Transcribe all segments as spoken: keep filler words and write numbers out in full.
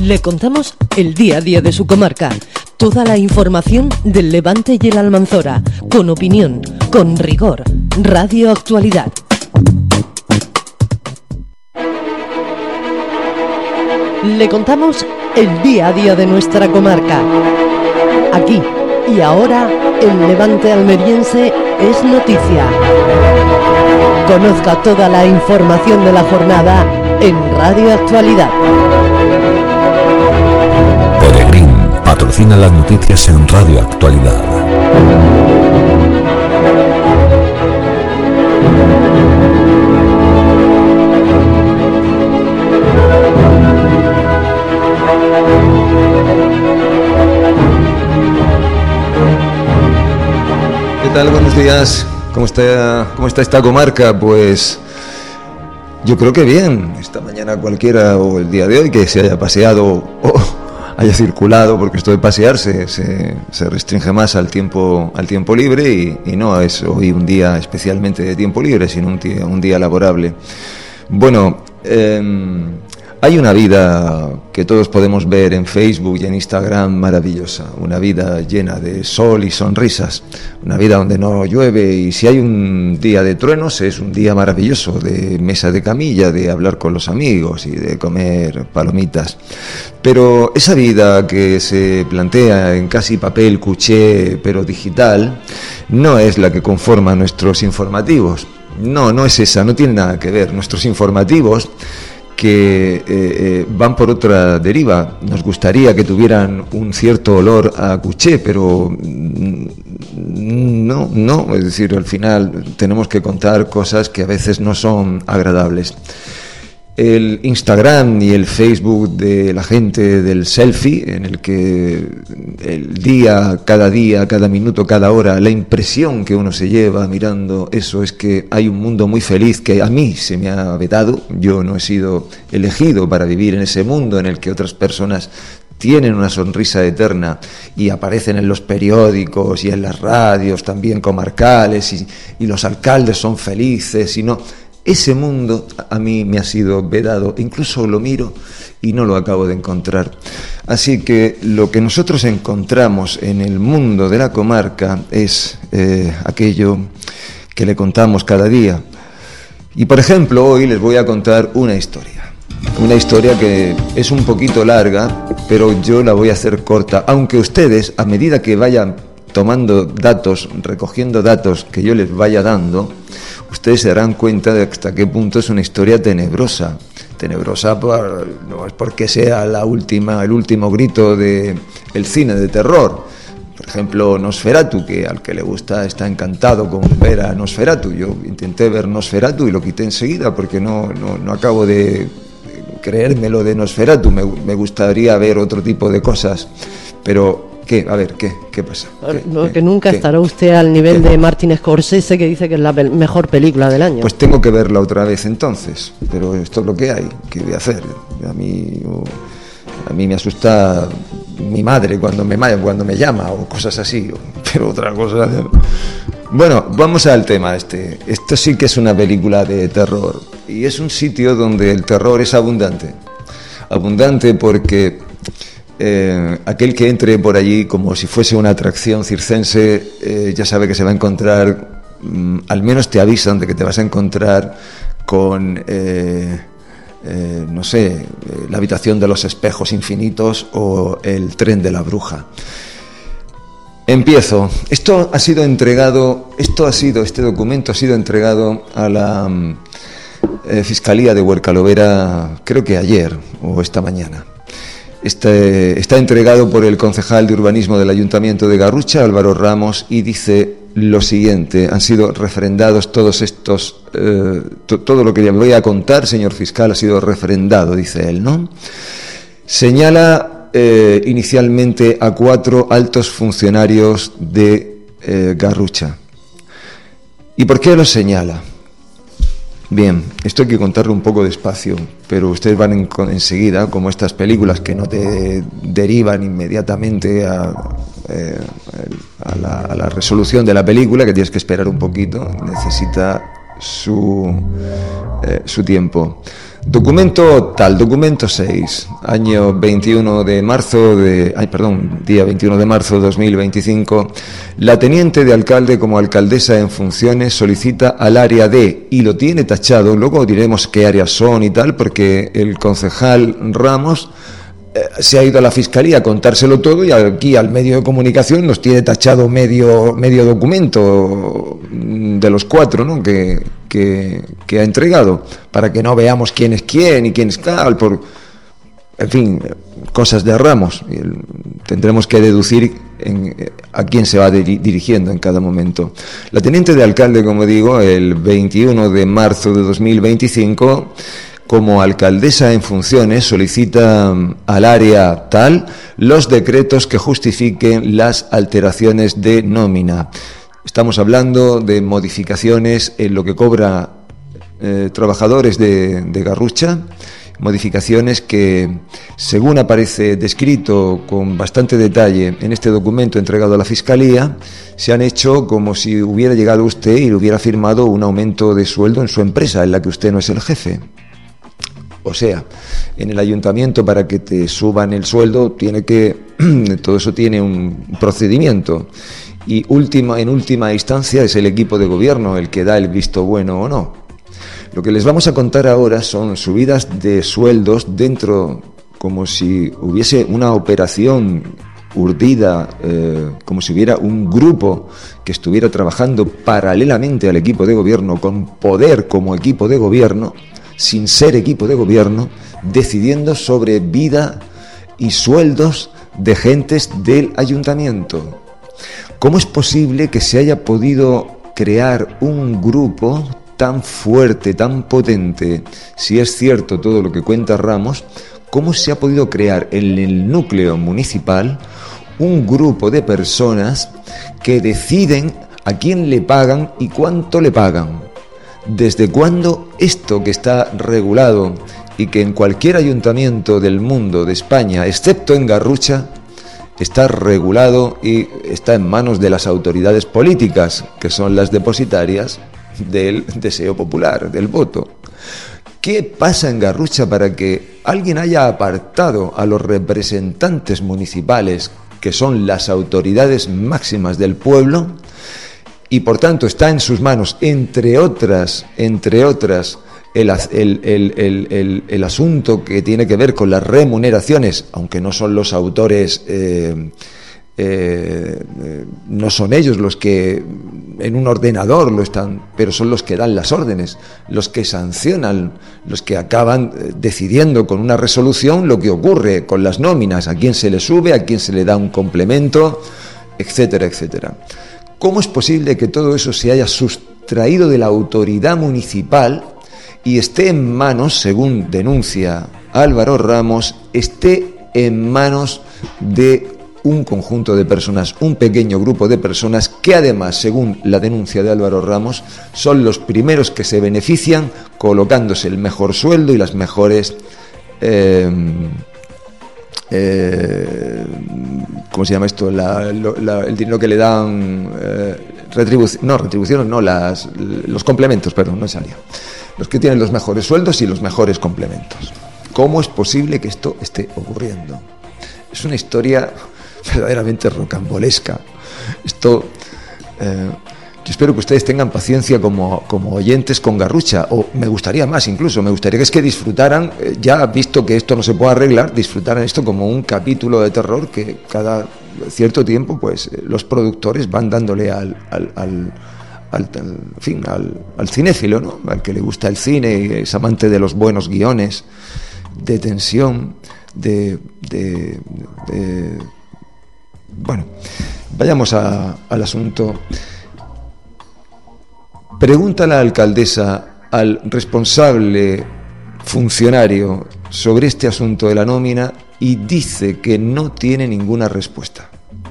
Le contamos el día a día de su comarca. Toda la información del Levante y el Almanzora, con opinión, con rigor. Radio Actualidad. Le contamos el día a día de nuestra comarca. Aquí y ahora, el Levante almeriense es noticia. Conozca toda la información de la jornada en Radio Actualidad. Peregrín patrocina las noticias en Radio Actualidad. ¿Qué tal? Buenos días. ¿Cómo está, cómo está esta comarca? Pues yo creo que bien. Esta mañana cualquiera, o el día de hoy, que se haya paseado o haya circulado, porque esto de pasearse se, se restringe más al tiempo, al tiempo libre y, y no es hoy un día especialmente de tiempo libre, sino un día, un día laborable. Bueno, eh, hay una vida que todos podemos ver en Facebook y en Instagram maravillosa, una vida llena de sol y sonrisas, una vida donde no llueve y si hay un día de truenos es un día maravilloso, de mesa de camilla, de hablar con los amigos y de comer palomitas. Pero esa vida que se plantea en casi papel cuché pero digital no es la que conforma nuestros informativos. No, no es esa, no tiene nada que ver. Nuestros informativos que eh, eh, van por otra deriva. Nos gustaría que tuvieran un cierto olor a cuché, pero no, no, es decir, al final tenemos que contar cosas que a veces no son agradables. El Instagram y el Facebook de la gente del selfie, en el que el día, cada día, cada minuto, cada hora, la impresión que uno se lleva mirando eso es que hay un mundo muy feliz que a mí se me ha vedado. Yo no he sido elegido para vivir en ese mundo en el que otras personas tienen una sonrisa eterna y aparecen en los periódicos y en las radios también comarcales y, y los alcaldes son felices y no... Ese mundo a mí me ha sido vedado, incluso lo miro y no lo acabo de encontrar. Así que lo que nosotros encontramos en el mundo de la comarca es eh, aquello que le contamos cada día. Y por ejemplo, hoy les voy a contar una historia. Una historia que es un poquito larga, pero yo la voy a hacer corta, aunque ustedes, a medida que vayan tomando datos, recogiendo datos que yo les vaya dando, ustedes se darán cuenta de hasta qué punto es una historia tenebrosa. Tenebrosa por, no es porque sea la última, el último grito del cine de terror. Por ejemplo, Nosferatu, que al que le gusta está encantado con ver a Nosferatu. Yo intenté ver Nosferatu y lo quité enseguida porque no, no, no acabo de creérmelo de Nosferatu. Me, me gustaría ver otro tipo de cosas, pero... ¿Qué? A ver, ¿qué? ¿Qué pasa? ¿Qué? No, ¿Qué? que nunca ¿Qué? estará usted al nivel ¿Qué? de Martin Scorsese, que dice que es la pe- mejor película del año. Pues tengo que verla otra vez entonces, pero esto es lo que hay. ¿Qué voy a hacer? A mí, a mí me asusta mi madre cuando me, cuando me llama o cosas así, pero otra cosa... Bueno, vamos al tema este. Esto sí que es una película de terror y es un sitio donde el terror es abundante. Abundante porque... Eh, aquel que entre por allí como si fuese una atracción circense eh, ya sabe que se va a encontrar, mm, al menos te avisan de que te vas a encontrar con, eh, eh, no sé, eh, la habitación de los espejos infinitos o el tren de la bruja. Empiezo. Esto ha sido entregado, esto ha sido, este documento ha sido entregado a la mm, eh, Fiscalía de Huercalovera, creo que ayer o esta mañana. Este, está entregado por el concejal de urbanismo del Ayuntamiento de Garrucha, Álvaro Ramos, y dice lo siguiente: han sido refrendados todos estos, eh, to, todo lo que le voy a contar, señor fiscal, ha sido refrendado, dice él, ¿no? Señala eh, inicialmente a cuatro altos funcionarios de eh, Garrucha. ¿Y por qué los señala? Bien, esto hay que contarlo un poco despacio, pero ustedes van en, enseguida, como estas películas que no te derivan inmediatamente a, eh, a, la, a la resolución de la película, que tienes que esperar un poquito, necesita su, eh, su tiempo. Documento tal, documento seis, año veintiuno de marzo de, ay, perdón, día veintiuno de marzo de dos mil veinticinco. La teniente de alcalde como alcaldesa en funciones solicita al área D, y lo tiene tachado, luego diremos qué áreas son y tal, porque el concejal Ramos eh, se ha ido a la fiscalía a contárselo todo, y aquí al medio de comunicación nos tiene tachado medio, medio documento de los cuatro, ¿no?, que, que, que ha entregado, para que no veamos quién es quién y quién es tal, por, en fin, cosas de Ramos. Tendremos que deducir en, a quién se va diri- dirigiendo en cada momento. La teniente de alcalde, como digo, el veintiuno de marzo de dos mil veinticinco, como alcaldesa en funciones, solicita al área tal los decretos que justifiquen las alteraciones de nómina. Estamos hablando de modificaciones en lo que cobra eh, trabajadores de, de Garrucha, modificaciones que, según aparece descrito con bastante detalle en este documento entregado a la Fiscalía, se han hecho como si hubiera llegado usted y le hubiera firmado un aumento de sueldo en su empresa, en la que usted no es el jefe. O sea, en el ayuntamiento, para que te suban el sueldo, tiene que todo eso tiene un procedimiento, y última, en última instancia es el equipo de gobierno el que da el visto bueno o no. Lo que les vamos a contar ahora son subidas de sueldos dentro, como si hubiese una operación urdida, eh, como si hubiera un grupo que estuviera trabajando paralelamente al equipo de gobierno, con poder como equipo de gobierno, sin ser equipo de gobierno, decidiendo sobre vida y sueldos de gentes del ayuntamiento. ¿Cómo es posible que se haya podido crear un grupo tan fuerte, tan potente, si es cierto todo lo que cuenta Ramos? ¿Cómo se ha podido crear en el núcleo municipal un grupo de personas que deciden a quién le pagan y cuánto le pagan? ¿Desde cuándo esto, que está regulado y que en cualquier ayuntamiento del mundo, de España, excepto en Garrucha, está regulado y está en manos de las autoridades políticas, que son las depositarias del deseo popular, del voto? ¿Qué pasa en Garrucha para que alguien haya apartado a los representantes municipales, que son las autoridades máximas del pueblo, y por tanto está en sus manos, entre otras, entre otras, el, el, el, el, el, el asunto que tiene que ver con las remuneraciones, aunque no son los autores, eh, eh, eh, no son ellos los que en un ordenador lo están, pero son los que dan las órdenes, los que sancionan, los que acaban decidiendo con una resolución lo que ocurre con las nóminas, a quién se le sube, a quién se le da un complemento, etcétera, etcétera. ¿Cómo es posible que todo eso se haya sustraído de la autoridad municipal y esté en manos, según denuncia Álvaro Ramos, esté en manos de un conjunto de personas, un pequeño grupo de personas que además, según la denuncia de Álvaro Ramos, son los primeros que se benefician colocándose el mejor sueldo y las mejores eh, eh, ¿cómo se llama esto? La, la, el dinero que le dan eh, retribución, no, retribuciones no, las, los complementos, perdón, no salía. Los que tienen los mejores sueldos y los mejores complementos. ¿Cómo es posible que esto esté ocurriendo? Es una historia verdaderamente rocambolesca. Esto, eh, yo espero que ustedes tengan paciencia como, como oyentes con Garrucha, o me gustaría más incluso, me gustaría que es que disfrutaran, eh, ya visto que esto no se puede arreglar, disfrutaran esto como un capítulo de terror que cada cierto tiempo pues eh, los productores van dándole al, al, al, al, al, en fin, al, al cinéfilo, ¿no?, al que le gusta el cine y es amante de los buenos guiones, de tensión, de... de, de bueno, vayamos a, al asunto. Pregunta la alcaldesa al responsable funcionario sobre este asunto de la nómina y dice que no tiene ninguna respuesta.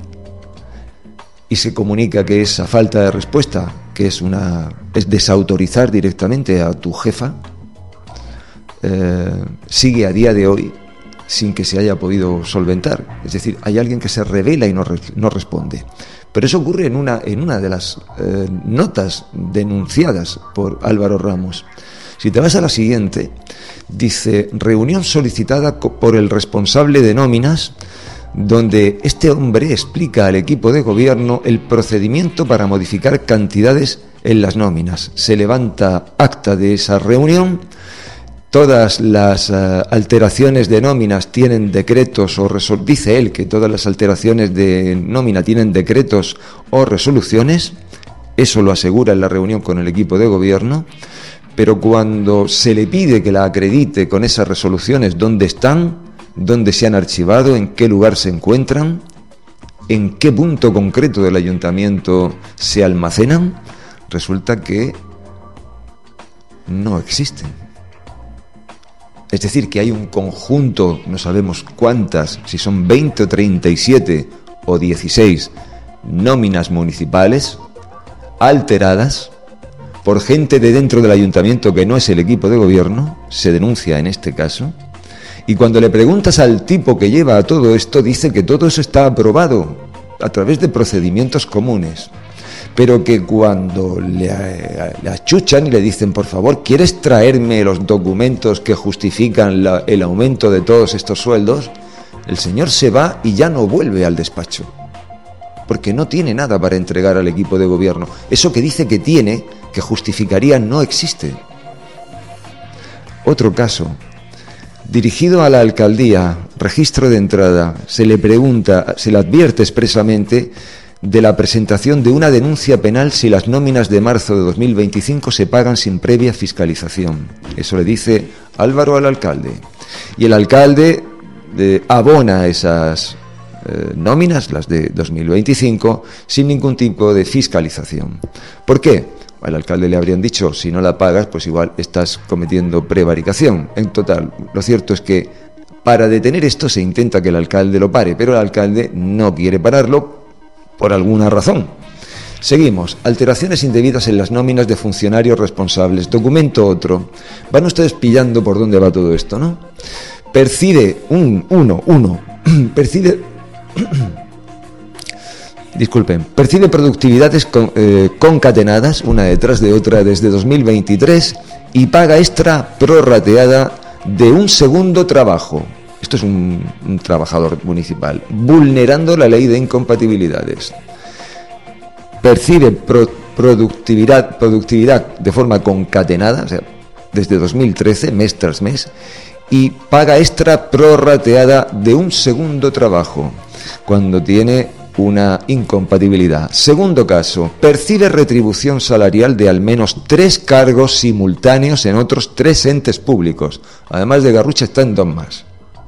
Y se comunica que esa falta de respuesta, que es una es desautorizar directamente a tu jefa, eh, sigue a día de hoy sin que se haya podido solventar. Es decir, hay alguien que se revela y no, re, no responde. Pero eso ocurre en una, en una de las eh, notas denunciadas por Álvaro Ramos. Si te vas a la siguiente, dice, reunión solicitada por el responsable de nóminas, donde este hombre explica al equipo de gobierno el procedimiento para modificar cantidades en las nóminas. Se levanta acta de esa reunión. Todas las uh, alteraciones de nóminas tienen decretos o resoluciones. Dice él que todas las alteraciones de nómina tienen decretos o resoluciones. Eso lo asegura en la reunión con el equipo de gobierno. Pero cuando se le pide que la acredite con esas resoluciones, ¿dónde están? ¿Dónde se han archivado? ¿En qué lugar se encuentran? ¿En qué punto concreto del ayuntamiento se almacenan? Resulta que no existen. Es decir, que hay un conjunto, no sabemos cuántas, si son veinte o treinta y siete o dieciséis nóminas municipales alteradas por gente de dentro del ayuntamiento que no es el equipo de gobierno, se denuncia en este caso, y cuando le preguntas al tipo que lleva a todo esto, dice que todo eso está aprobado a través de procedimientos comunes, pero que cuando le, le achuchan y le dicen, por favor, ¿quieres traerme los documentos que justifican la, el aumento de todos estos sueldos? El señor se va y ya no vuelve al despacho, porque no tiene nada para entregar al equipo de gobierno. Eso que dice que tiene, que justificaría, no existe. Otro caso, dirigido a la alcaldía, registro de entrada, se le pregunta, se le advierte expresamente de la presentación de una denuncia penal si las nóminas de marzo de dos mil veinticinco se pagan sin previa fiscalización. Eso le dice Álvaro al alcalde. Y el alcalde de, abona esas eh, nóminas, las de dos mil veinticinco, sin ningún tipo de fiscalización. ¿Por qué? Al alcalde le habrían dicho, si no la pagas, pues igual estás cometiendo prevaricación. En total, lo cierto es que para detener esto se intenta que el alcalde lo pare, pero el alcalde no quiere pararlo por alguna razón. Seguimos. Alteraciones indebidas en las nóminas de funcionarios responsables. Documento otro. Van ustedes pillando por dónde va todo esto, ¿no? Percibe un uno, uno. Percibe Disculpen. Percibe productividades con, eh, concatenadas, una detrás de otra, desde dos mil veintitrés y paga extra prorrateada de un segundo trabajo. Esto es un, un trabajador municipal, vulnerando la ley de incompatibilidades. Percibe pro, productividad, productividad de forma concatenada, o sea, desde dos mil trece, mes tras mes, y paga extra prorrateada de un segundo trabajo, cuando tiene una incompatibilidad. Segundo caso, percibe retribución salarial de al menos tres cargos simultáneos en otros tres entes públicos. Además de Garrucha, está en dos más.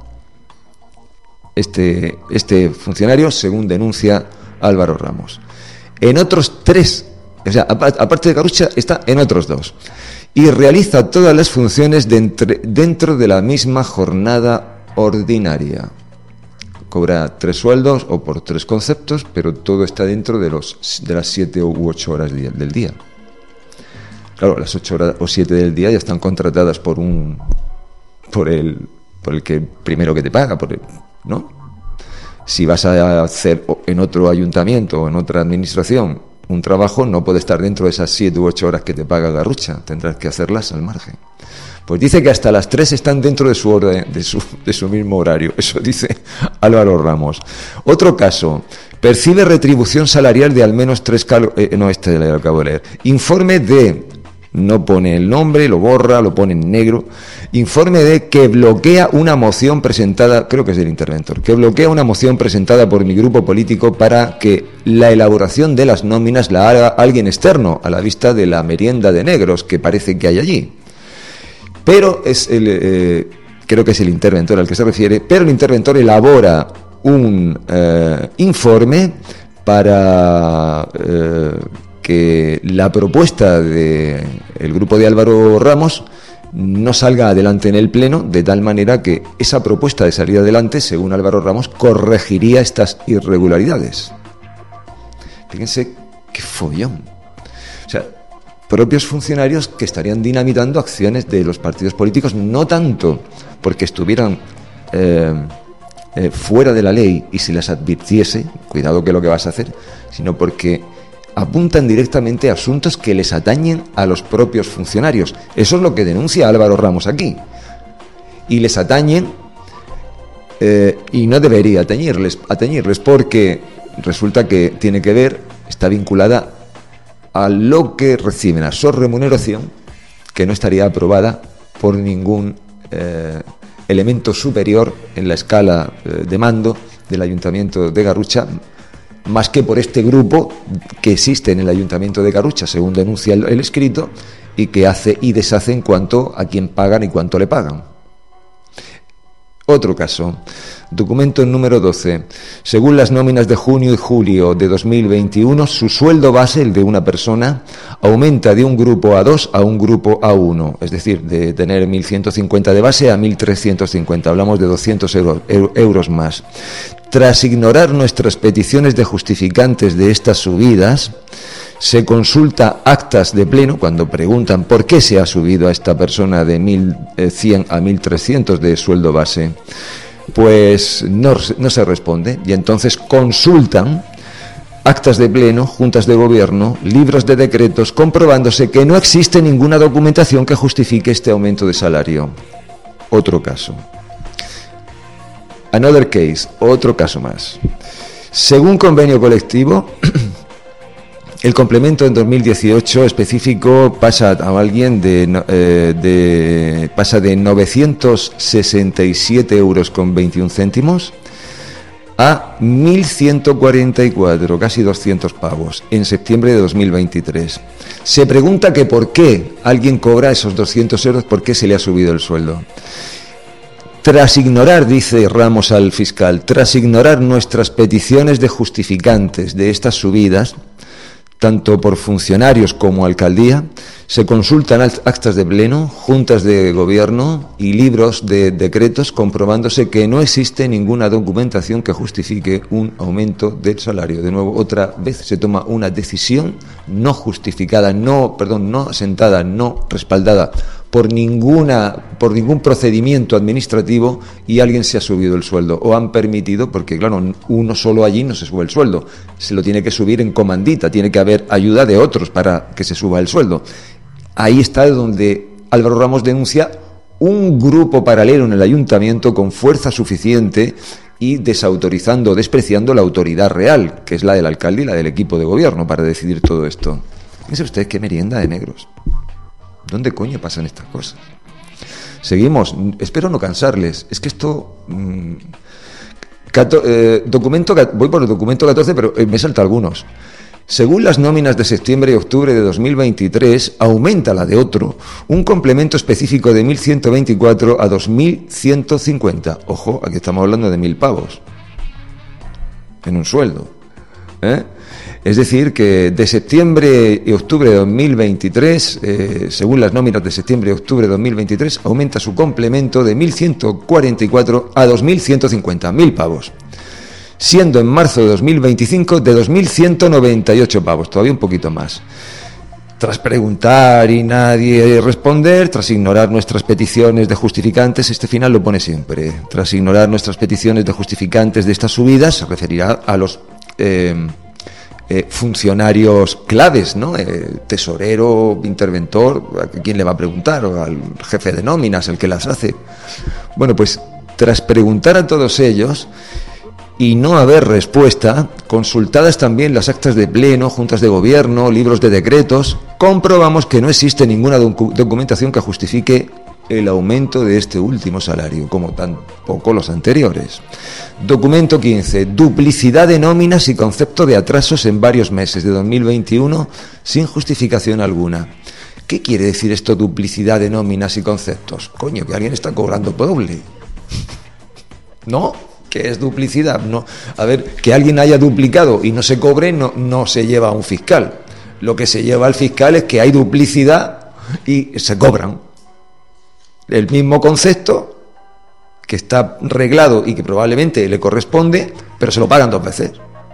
Este, este funcionario, según denuncia Álvaro Ramos. En otros tres, o sea, aparte de Garrucha, está en otros dos. Y realiza todas las funciones de entre, dentro de la misma jornada ordinaria. Cobra tres sueldos o por tres conceptos, pero todo está dentro de, los, de las siete u ocho horas del día. Claro, las ocho horas o siete del día ya están contratadas por un, por el, por el que primero que te paga, por el, ¿no? Si vas a hacer en otro ayuntamiento o en otra administración un trabajo, no puede estar dentro de esas siete u ocho horas que te paga Garrucha, tendrás que hacerlas al margen. Pues dice que hasta las tres están dentro de su orden, de su, de su mismo horario. Eso dice Álvaro Ramos. Otro caso, percibe retribución salarial de al menos tres cargos. Eh, no, este le acabo de leer. Informe de, no pone el nombre, lo borra, lo pone en negro. Informe de que bloquea una moción presentada, creo que es del interventor, que bloquea una moción presentada por mi grupo político para que la elaboración de las nóminas la haga alguien externo, a la vista de la merienda de negros que parece que hay allí. Pero es el, eh, creo que es el interventor al que se refiere, pero el interventor elabora un eh, informe para eh, que la propuesta del grupo de Álvaro Ramos no salga adelante en el Pleno, de tal manera que esa propuesta de salir adelante, según Álvaro Ramos, corregiría estas irregularidades. Fíjense qué follón. O sea, propios funcionarios que estarían dinamitando acciones de los partidos políticos, no tanto porque estuvieran eh, eh, fuera de la ley y se les advirtiese, cuidado que lo que vas a hacer, sino porque apuntan directamente a asuntos que les atañen a los propios funcionarios. Eso es lo que denuncia Álvaro Ramos aquí. Y les atañen, eh, y no debería atañirles, atañirles, porque resulta que tiene que ver, está vinculada a lo que reciben, a su remuneración, que no estaría aprobada por ningún eh, elemento superior en la escala eh, de mando del Ayuntamiento de Garrucha, más que por este grupo que existe en el Ayuntamiento de Garrucha, según denuncia el, el escrito, y que hace y deshace en cuanto a quién pagan y cuánto le pagan. Otro caso, documento número doce. Según las nóminas de junio y julio de dos mil veintiuno, su sueldo base, el de una persona, aumenta de un grupo A dos a un grupo A uno, es decir, de tener mil ciento cincuenta de base a mil trescientos cincuenta, hablamos de doscientos euro, euros más. Tras ignorar nuestras peticiones de justificantes de estas subidas, se consulta actas de pleno cuando preguntan por qué se ha subido a esta persona de mil cien a mil trescientos de sueldo base. Pues no, no se responde, y entonces consultan actas de pleno, juntas de gobierno, libros de decretos, comprobándose que no existe ninguna documentación que justifique este aumento de salario. Otro caso. Another case, otro caso más. Según convenio colectivo, el complemento en dos mil dieciocho específico pasa a alguien de, eh, de pasa de novecientos sesenta y siete euros con veintiún céntimos a mil ciento cuarenta y cuatro, casi doscientos pavos, en septiembre de dos mil veintitrés. Se pregunta que por qué alguien cobra esos doscientos euros, por qué se le ha subido el sueldo. Tras ignorar, dice Ramos al fiscal, tras ignorar nuestras peticiones de justificantes de estas subidas, tanto por funcionarios como alcaldía, se consultan actas de pleno, juntas de gobierno y libros de decretos, comprobándose que no existe ninguna documentación que justifique un aumento del salario. De nuevo, otra vez se toma una decisión no justificada, no, perdón, no asentada, no respaldada por ninguna, por ningún procedimiento administrativo, y alguien se ha subido el sueldo, o han permitido, porque claro, uno solo allí no se sube el sueldo, se lo tiene que subir en comandita, tiene que haber ayuda de otros para que se suba el sueldo. Ahí está donde Álvaro Ramos denuncia un grupo paralelo en el ayuntamiento con fuerza suficiente y desautorizando, despreciando la autoridad real, que es la del alcalde y la del equipo de gobierno, para decidir todo esto. Fíjense ustedes qué merienda de negros. ¿Dónde coño pasan estas cosas? Seguimos. Espero no cansarles. Es que esto... Mmm, cato, eh, documento, voy por el documento catorce, pero me salta algunos. Según las nóminas de septiembre y octubre de dos mil veintitrés, aumenta la de otro, un complemento específico de mil ciento veinticuatro a dos mil ciento cincuenta. Ojo, aquí estamos hablando de mil pavos en un sueldo, ¿eh? Es decir, que de septiembre y octubre de dos mil veintitrés, eh, según las nóminas de septiembre y octubre de dos mil veintitrés, aumenta su complemento de mil ciento cuarenta y cuatro a dos mil ciento cincuenta, mil pavos. Siendo en marzo de dos mil veinticinco de dos mil ciento noventa y ocho pavos, todavía un poquito más. Tras preguntar y nadie responder, tras ignorar nuestras peticiones de justificantes, este final lo pone siempre, tras ignorar nuestras peticiones de justificantes de estas subidas, se referirá a los eh, eh, funcionarios claves, ¿no? Eh, tesorero, interventor, ¿a quién le va a preguntar? O al jefe de nóminas, el que las hace. Bueno, pues tras preguntar a todos ellos y no haber respuesta, consultadas también las actas de pleno, juntas de gobierno, libros de decretos, comprobamos que no existe ninguna docu- documentación que justifique el aumento de este último salario, como tampoco los anteriores. Documento quince. Duplicidad de nóminas y concepto de atrasos en varios meses de dos mil veintiuno sin justificación alguna. ¿Qué quiere decir esto, duplicidad de nóminas y conceptos? Coño, que alguien está cobrando doble. ¿No? ¿Qué es duplicidad? No, a ver, que alguien haya duplicado y no se cobre no, no se lleva a un fiscal. Lo que se lleva al fiscal es que hay duplicidad y se cobran. El mismo concepto que está reglado y que probablemente le corresponde, pero se lo pagan dos veces.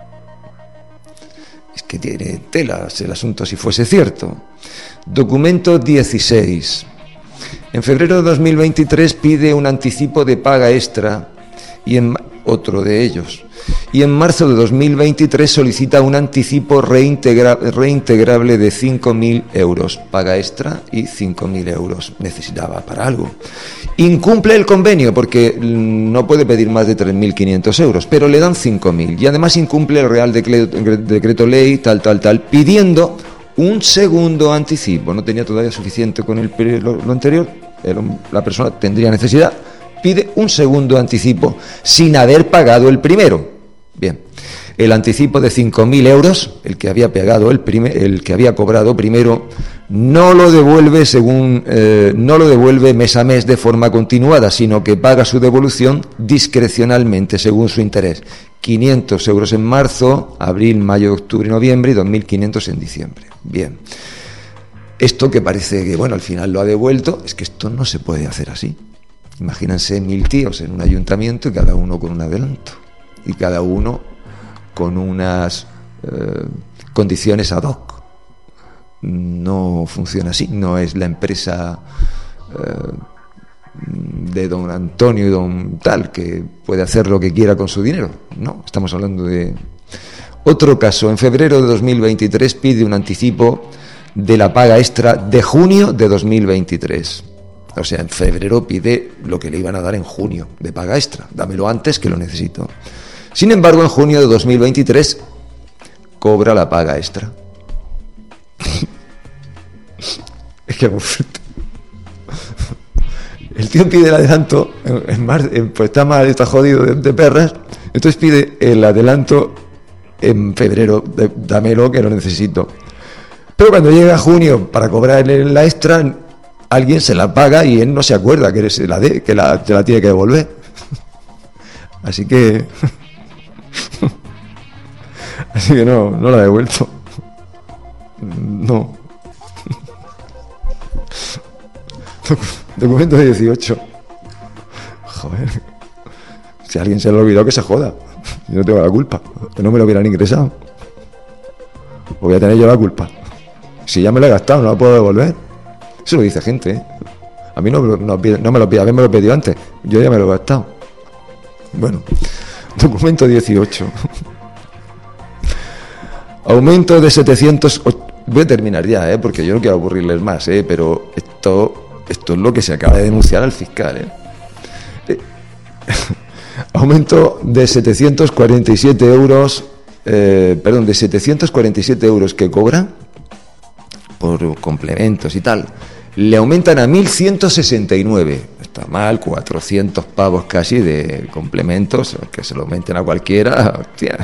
Es que tiene telas el asunto si fuese cierto. Documento dieciséis. En febrero de dos mil veintitrés pide un anticipo de paga extra y en otro de ellos, y en marzo de dos mil veintitrés solicita un anticipo reintegra- reintegrable de cinco mil euros, paga extra y cinco mil euros, necesitaba para algo. Incumple el convenio porque no puede pedir más de tres mil quinientos euros, pero le dan cinco mil y además incumple el Real Decreto, decreto Ley tal, tal, tal, pidiendo un segundo anticipo. No tenía todavía suficiente con el, lo, lo anterior, la persona tendría necesidad, pide un segundo anticipo sin haber pagado el primero. Bien, el anticipo de cinco mil euros, el que había pagado el, primer, el que había cobrado primero, no lo devuelve según eh, no lo devuelve mes a mes de forma continuada, sino que paga su devolución discrecionalmente según su interés. quinientos euros en marzo, abril, mayo, octubre y noviembre y dos mil quinientos en diciembre. Bien. Esto que parece que, bueno, al final lo ha devuelto, es que esto no se puede hacer así. Imagínense mil tíos en un ayuntamiento y cada uno con un adelanto. Y cada uno con unas eh, condiciones ad hoc. No funciona así, no es la empresa eh, de don Antonio y don tal que puede hacer lo que quiera con su dinero. No, estamos hablando de otro caso. En febrero de dos mil veintitrés pide un anticipo de la paga extra de junio de dos mil veintitrés. O sea, en febrero pide lo que le iban a dar en junio de paga extra. Dámelo antes que lo necesito. Sin embargo, en junio de dos mil veintitrés cobra la paga extra. Es que muy fuerte. El tío pide el adelanto, en mar, en, pues está mal, está jodido de, de perras, entonces pide el adelanto en febrero, de, dámelo que lo necesito. Pero cuando llega junio para cobrar la extra, alguien se la paga y él no se acuerda que se la dé, que la, se la tiene que devolver. Así que... Así que no, no la he devuelto. No. Documento de dieciocho. Joder. Si a alguien se lo olvidó, que se joda. Yo no tengo la culpa. Que no me lo hubieran ingresado. O voy a tener yo la culpa. Si ya me lo he gastado, no lo puedo devolver. Eso lo dice gente, ¿eh? A mí no, no, no me lo pide, a mí me lo pidió antes. Yo ya me lo he gastado. Bueno. Documento dieciocho. Aumento de setecientos... Voy a terminar ya, ¿eh? Porque yo no quiero aburrirles más, ¿eh? Pero esto, esto es lo que se acaba de denunciar al fiscal, ¿eh? eh aumento de setecientos cuarenta y siete euros... Eh, perdón, de setecientos cuarenta y siete euros que cobra por complementos y tal, le aumentan a mil ciento sesenta y nueve. Está mal, cuatrocientos pavos casi de complementos, que se lo aumenten a cualquiera. Hostia.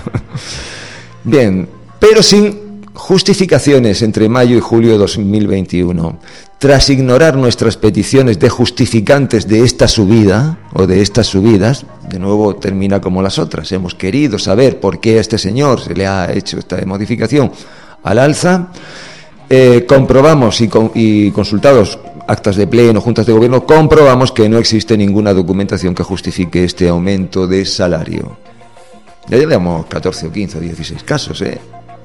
Bien, pero sin justificaciones entre mayo y julio de dos mil veintiuno. Tras ignorar nuestras peticiones de justificantes de esta subida o de estas subidas, de nuevo termina como las otras. Hemos querido saber por qué a este señor se le ha hecho esta modificación al alza. Eh, comprobamos y, con, y consultados actas de pleno, juntas de gobierno, comprobamos que no existe ninguna documentación que justifique este aumento de salario. Ya llevamos catorce o quince o dieciséis casos, ¿eh?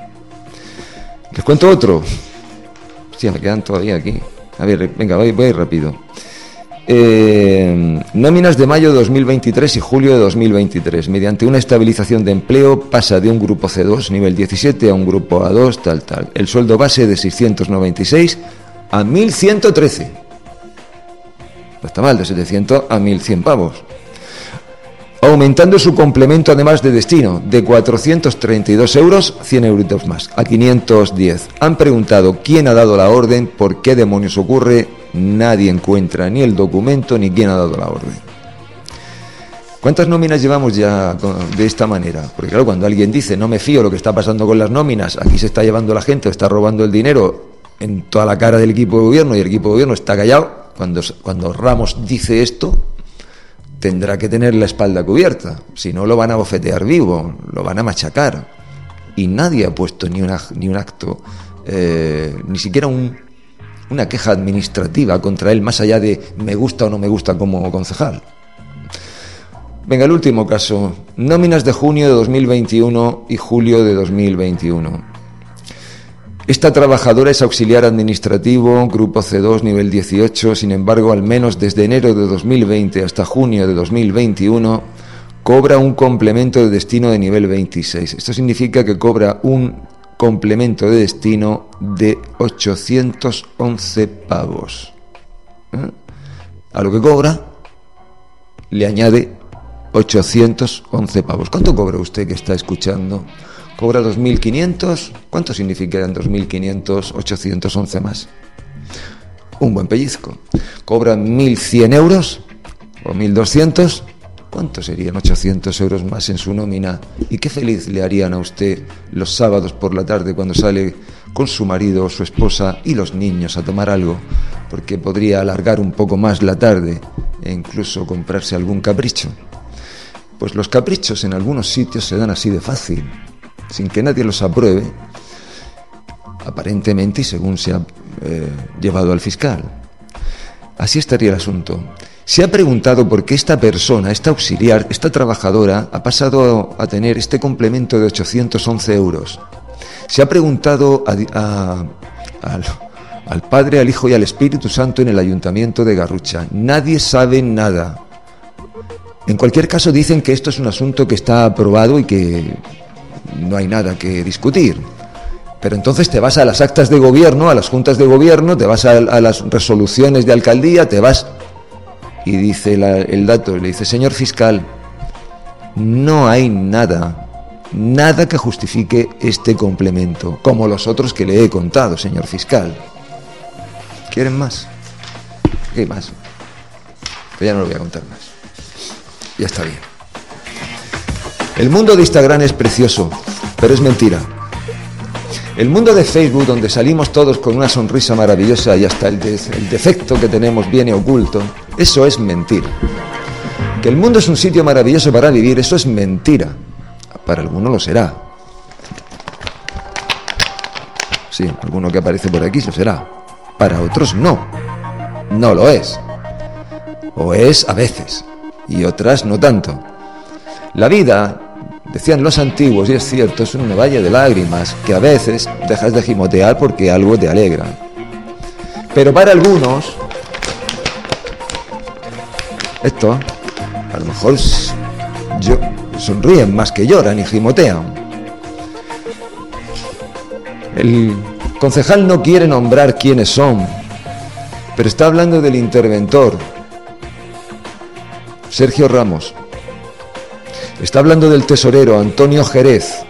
Les cuento otro. Hostia, me quedan todavía aquí. A ver, venga, voy, voy rápido. Eh, nóminas de mayo de dos mil veintitrés y julio de dos mil veintitrés. Mediante una estabilización de empleo pasa de un grupo C dos, nivel diecisiete, a un grupo A dos, tal, tal. El sueldo base de seiscientos noventa y seis a mil ciento trece. No está mal, de setecientos a mil cien pavos. Aumentando su complemento además de destino, de cuatrocientos treinta y dos euros, cien euritos más, a quinientos diez. Han preguntado quién ha dado la orden, por qué demonios ocurre, nadie encuentra ni el documento ni quién ha dado la orden. ¿Cuántas nóminas llevamos ya de esta manera? Porque claro, cuando alguien dice, no me fío lo que está pasando con las nóminas, aquí se está llevando la gente, está robando el dinero en toda la cara del equipo de gobierno y el equipo de gobierno está callado, cuando, cuando Ramos dice esto, tendrá que tener la espalda cubierta, si no lo van a bofetear vivo, lo van a machacar. Y nadie ha puesto ni, una, ni un acto, eh, ni siquiera un, una queja administrativa contra él, más allá de me gusta o no me gusta como concejal. Venga, el último caso, nóminas de junio de dos mil veintiuno y julio de dos mil veintiuno. Esta trabajadora es auxiliar administrativo, grupo C dos, nivel dieciocho, sin embargo, al menos desde enero de dos mil veinte hasta junio de dos mil veintiuno, cobra un complemento de destino de nivel veintiséis. Esto significa que cobra un complemento de destino de ochocientos once pavos. ¿Eh? A lo que cobra le añade ochocientos once pavos. ¿Cuánto cobra usted que está escuchando? ¿Cobra dos mil quinientos? ¿Cuánto significarían dos mil quinientos, ochocientos once más? Un buen pellizco. ¿Cobra mil cien euros o mil doscientos? ¿Cuánto serían ochocientos euros más en su nómina? ¿Y qué feliz le harían a usted los sábados por la tarde cuando sale con su marido o su esposa y los niños a tomar algo? Porque podría alargar un poco más la tarde e incluso comprarse algún capricho. Pues los caprichos en algunos sitios se dan así de fácil, sin que nadie los apruebe, aparentemente y según se ha eh, llevado al fiscal. Así estaría el asunto. Se ha preguntado por qué esta persona, esta auxiliar, esta trabajadora, ha pasado a tener este complemento de ochocientos once euros. Se ha preguntado a, a, al, al Padre, al Hijo y al Espíritu Santo en el Ayuntamiento de Garrucha. Nadie sabe nada. En cualquier caso, dicen que esto es un asunto que está aprobado y que no hay nada que discutir. Pero entonces te vas a las actas de gobierno, a las juntas de gobierno, te vas a, a las resoluciones de alcaldía, te vas... Y dice la, el dato, le dice: señor fiscal, no hay nada, nada que justifique este complemento, como los otros que le he contado, señor fiscal. ¿Quieren más? ¿Qué más? Pero ya no lo voy a contar más. Ya está bien. El mundo de Instagram es precioso, pero es mentira. El mundo de Facebook, donde salimos todos con una sonrisa maravillosa y hasta el, de, el defecto que tenemos viene oculto, eso es mentira. Que el mundo es un sitio maravilloso para vivir, eso es mentira. Para algunos lo será. Sí, alguno que aparece por aquí lo será. Para otros no. No lo es. O es a veces. Y otras no tanto. La vida... Decían los antiguos, y es cierto, es un valle de lágrimas, que a veces dejas de gimotear porque algo te alegra. Pero para algunos, esto, a lo mejor yo, sonríen más que lloran y gimotean. El concejal no quiere nombrar quiénes son, pero está hablando del interventor, Sergio Ramos. Está hablando del tesorero, Antonio Jerez.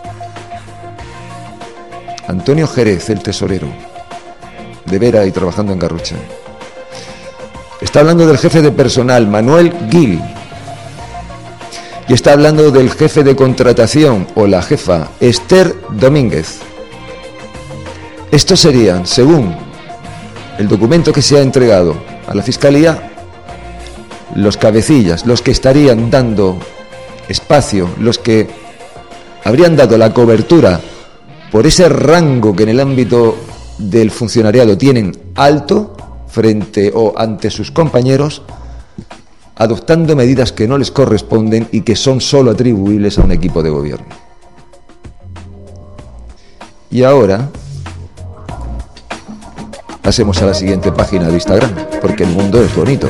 Antonio Jerez, el tesorero, de Vera y trabajando en Garrucha. Está hablando del jefe de personal, Manuel Gil. Y está hablando del jefe de contratación, o la jefa, Esther Domínguez. Estos serían, según el documento que se ha entregado a la Fiscalía, los cabecillas, los que estarían dando espacio, los que habrían dado la cobertura por ese rango que en el ámbito del funcionariado tienen alto frente o ante sus compañeros, adoptando medidas que no les corresponden y que son solo atribuibles a un equipo de gobierno. Y ahora pasemos a la siguiente página de Instagram, porque el mundo es bonito.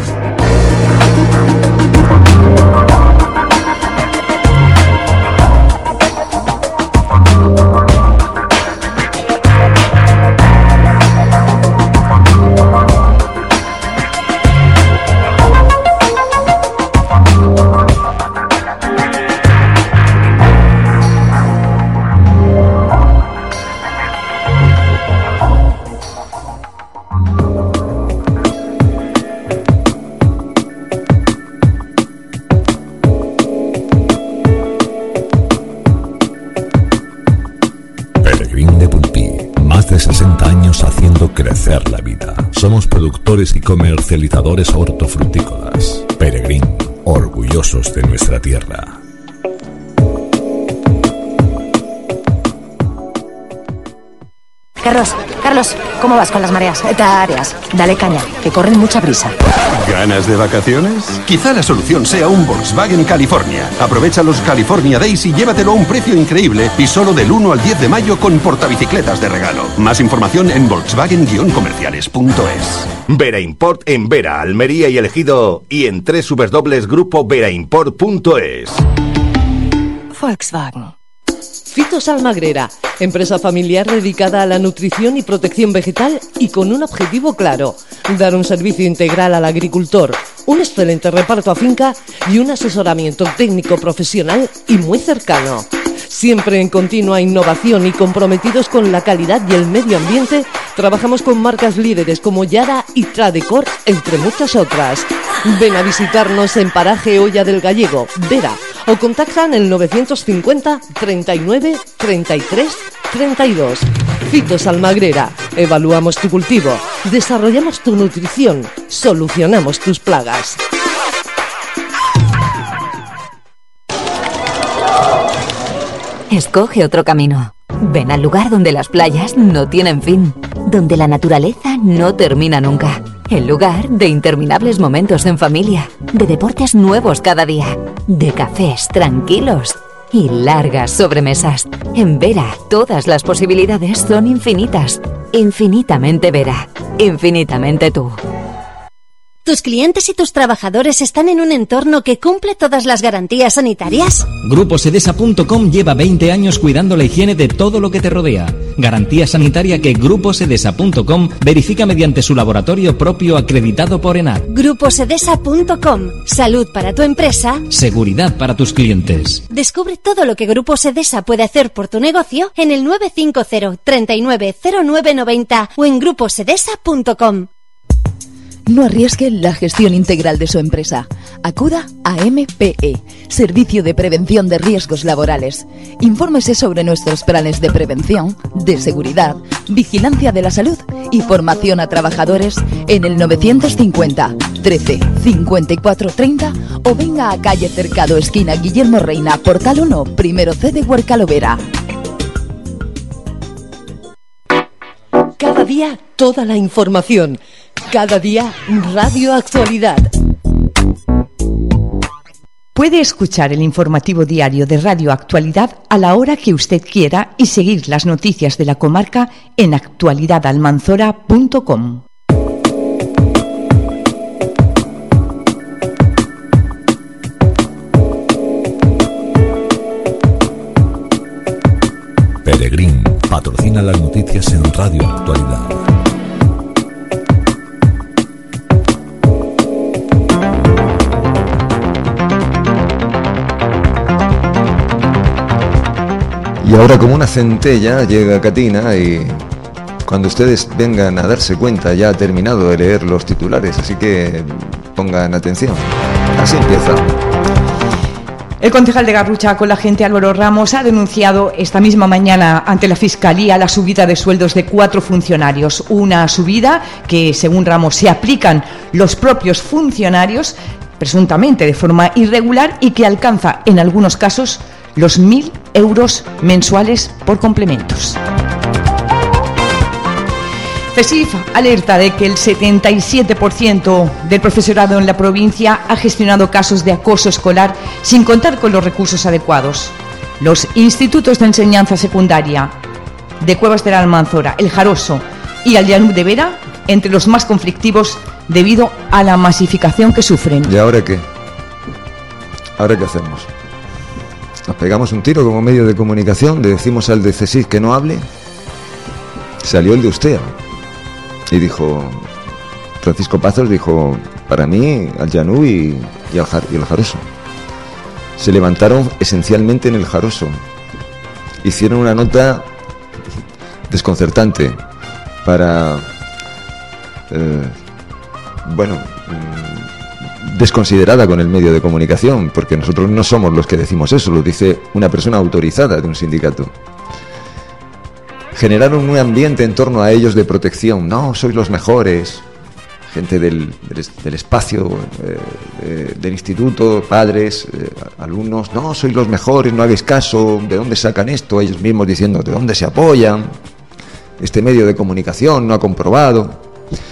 Crecer la vida. Somos productores y comercializadores hortofrutícolas. Peregrín, orgullosos de nuestra tierra. Carlos, Carlos, ¿cómo vas con las mareas? Etarias, dale caña, que corren mucha prisa. ¿Ganas de vacaciones? Quizá la solución sea un Volkswagen California. Aprovecha los California Days y llévatelo a un precio increíble y solo del uno al diez de mayo con portabicicletas de regalo. Más información en volkswagen guion comerciales punto es. Vera Import en Vera, Almería y El Ejido y en doble u doble u doble u punto grupo vera import punto es. Volkswagen. Fitos Almagrera, empresa familiar dedicada a la nutrición y protección vegetal y con un objetivo claro: dar un servicio integral al agricultor, un excelente reparto a finca y un asesoramiento técnico profesional y muy cercano. Siempre en continua innovación y comprometidos con la calidad y el medio ambiente, trabajamos con marcas líderes como Yara y Tradecor, entre muchas otras. Ven a visitarnos en Paraje Olla del Gallego, Vera, o contactan el novecientos cincuenta, treinta y nueve, treinta y tres, treinta y dos. Fitos Almagrera. Evaluamos tu cultivo, desarrollamos tu nutrición, solucionamos tus plagas. Escoge otro camino. Ven al lugar donde las playas no tienen fin, donde la naturaleza no termina nunca. El lugar de interminables momentos en familia, de deportes nuevos cada día, de cafés tranquilos y largas sobremesas. En Vera, todas las posibilidades son infinitas. Infinitamente Vera. Infinitamente tú. ¿Tus clientes y tus trabajadores están en un entorno que cumple todas las garantías sanitarias? Grupo Sedesa punto com lleva veinte años cuidando la higiene de todo lo que te rodea. Garantía sanitaria que Grupo Sedesa punto com verifica mediante su laboratorio propio acreditado por ENAC. Grupo Sedesa punto com. Salud para tu empresa. Seguridad para tus clientes. Descubre todo lo que Grupo Sedesa puede hacer por tu negocio en el nueve cinco cero, treinta y nueve, cero nueve noventa o en grupo sedesa punto com. No arriesgue la gestión integral de su empresa. Acuda a M P E, Servicio de Prevención de Riesgos Laborales. Infórmese sobre nuestros planes de prevención, de seguridad, vigilancia de la salud y formación a trabajadores en el novecientos cincuenta, trece, cincuenta y cuatro, treinta o venga a calle Cercado, esquina Guillermo Reina, Portal uno, primero C de Huercalovera. Cada día toda la información. Cada día Radio Actualidad. Puede escuchar el informativo diario de Radio Actualidad a la hora que usted quiera y seguir las noticias de la comarca en actualidad almanzora punto com. Peregrín patrocina las noticias en Radio Actualidad. Y ahora, como una centella, llega Catina y cuando ustedes vengan a darse cuenta ya ha terminado de leer los titulares, así que pongan atención. Así empieza. El concejal de Garrucha con la gente Álvaro Ramos ha denunciado esta misma mañana ante la Fiscalía la subida de sueldos de cuatro funcionarios. Una subida que, según Ramos, se aplican los propios funcionarios, presuntamente de forma irregular, y que alcanza en algunos casos los mil euros mensuales por complementos. CESIF alerta de que el setenta y siete por ciento del profesorado en la provincia ha gestionado casos de acoso escolar sin contar con los recursos adecuados. Los institutos de enseñanza secundaria de Cuevas de la Almanzora, El Jaroso y Allanú de Vera, entre los más conflictivos debido a la masificación que sufren. ¿Y ahora qué? ¿Ahora qué hacemos? ¿Nos pegamos un tiro como medio de comunicación? ¿Le decimos al de CESIF que no hable? Salió el de Ustea y dijo, Francisco Pazos dijo, para mí, Allanú y, y, el Jar, y el Jaroso. Se levantaron esencialmente en el Jaroso. Hicieron una nota desconcertante para, eh, bueno, desconsiderada con el medio de comunicación, porque nosotros no somos los que decimos eso, lo dice una persona autorizada de un sindicato. Generaron un ambiente en torno a ellos de protección. No, sois los mejores. Gente del, del, del espacio, eh, eh, del instituto, padres, eh, alumnos. No, sois los mejores, no hagáis caso. ¿De dónde sacan esto? Ellos mismos diciendo, ¿de dónde se apoyan? Este medio de comunicación no ha comprobado.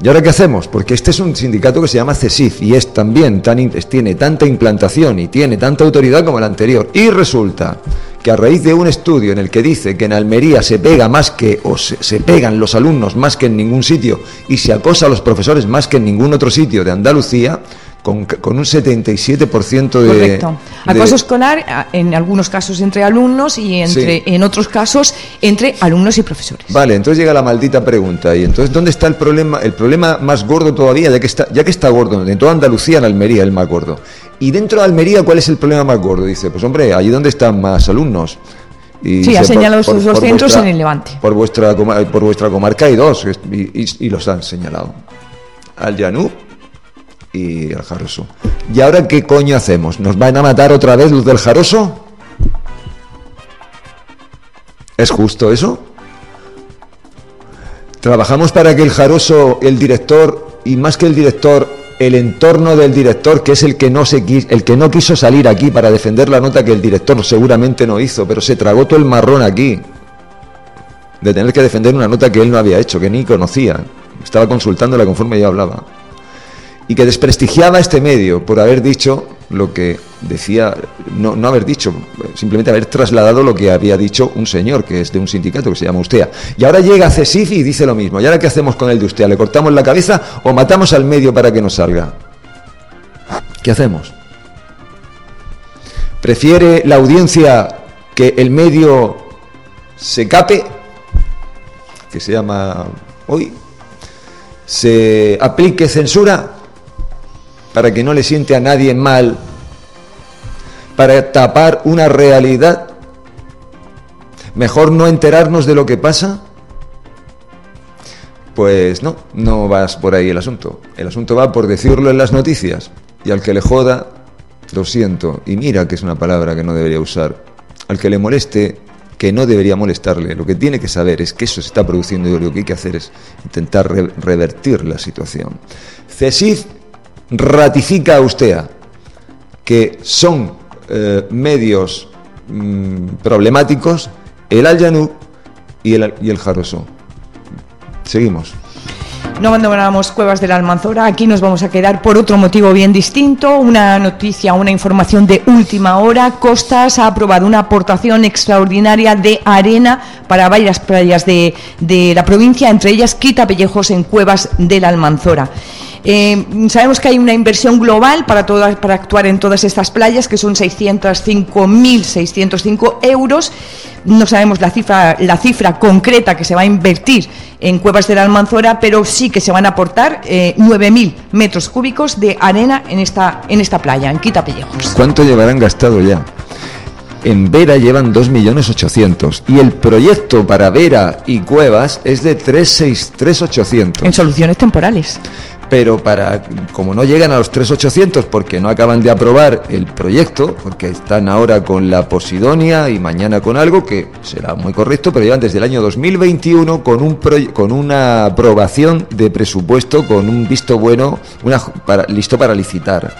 ¿Y ahora qué hacemos? Porque este es un sindicato que se llama CESIF y es también tan, tiene tanta implantación y tiene tanta autoridad como el anterior. Y resulta que a raíz de un estudio en el que dice que en Almería se pega más que, o se, se pegan los alumnos más que en ningún sitio y se acosa a los profesores más que en ningún otro sitio de Andalucía, con, con un setenta y siete por ciento de... Correcto. Acoso de, escolar, en algunos casos entre alumnos y entre, sí. en otros casos entre alumnos y profesores. Vale, entonces llega la maldita pregunta. ¿Y entonces dónde está el problema? El problema más gordo todavía, ya que está, ya que está gordo, en toda Andalucía, en Almería, el más gordo. Y dentro de Almería, ¿cuál es el problema más gordo? Dice, pues hombre, allí donde están más alumnos. Y sí, ha señalado por, sus por, dos por centros vuestra, en el Levante. Por vuestra, por vuestra comarca hay dos, y, y, y los han señalado. Al Llanú y al Jaroso. ¿Y ahora qué coño hacemos? ¿Nos van a matar otra vez los del Jaroso? ¿Es justo eso? Trabajamos para que el Jaroso, el director, y más que el director, el entorno del director, que es el que no se quis, el que no quiso salir aquí para defender la nota que el director seguramente no hizo, pero se tragó todo el marrón aquí de tener que defender una nota que él no había hecho, que ni conocía, estaba consultándola conforme yo hablaba, y que desprestigiaba este medio por haber dicho lo que decía, no, no haber dicho, simplemente haber trasladado lo que había dicho un señor que es de un sindicato que se llama Ustea. Y ahora llega CESIF y dice lo mismo. ¿Y ahora qué hacemos con el de Ustea? ¿Le cortamos la cabeza o matamos al medio para que no salga? ¿Qué hacemos? ¿Prefiere la audiencia que el medio se cape, que se llama hoy, se aplique censura para que no le siente a nadie mal, para tapar una realidad? ¿Mejor no enterarnos de lo que pasa? Pues no, no vas por ahí el asunto. El asunto va por decirlo en las noticias. Y al que le joda, lo siento. Y mira que es una palabra que no debería usar. Al que le moleste, que no debería molestarle. Lo que tiene que saber es que eso se está produciendo y lo que hay que hacer es intentar re- revertir la situación. CESIF ratifica a Ustea que son eh, medios mmm, problemáticos el Al Llanú y el, y el Jaroso. Seguimos. No abandonamos Cuevas de la Almanzora, aquí nos vamos a quedar por otro motivo bien distinto, una noticia, una información de última hora. Costas ha aprobado una aportación extraordinaria de arena para varias playas de, de la provincia, entre ellas Quitapellejos en Cuevas de la Almanzora. Eh, sabemos que hay una inversión global para, todas, para actuar en todas estas playas, que son seiscientos cinco mil seiscientos cinco euros. No sabemos la cifra, la cifra concreta que se va a invertir en Cuevas de la Almanzora, pero sí que se van a aportar eh, nueve mil metros cúbicos de arena en esta, en esta playa, en Quitapellejos. ¿Cuánto llevarán gastado ya? En Vera llevan dos millones ochocientos y el proyecto para Vera y Cuevas es de tres mil ochocientos. En soluciones temporales. Pero para, como no llegan a los tres mil ochocientos porque no acaban de aprobar el proyecto, porque están ahora con la Posidonia y mañana con algo que será muy correcto, pero llevan desde el año dos mil veintiuno con un proye- con una aprobación de presupuesto, con un visto bueno, una, para, listo para licitar.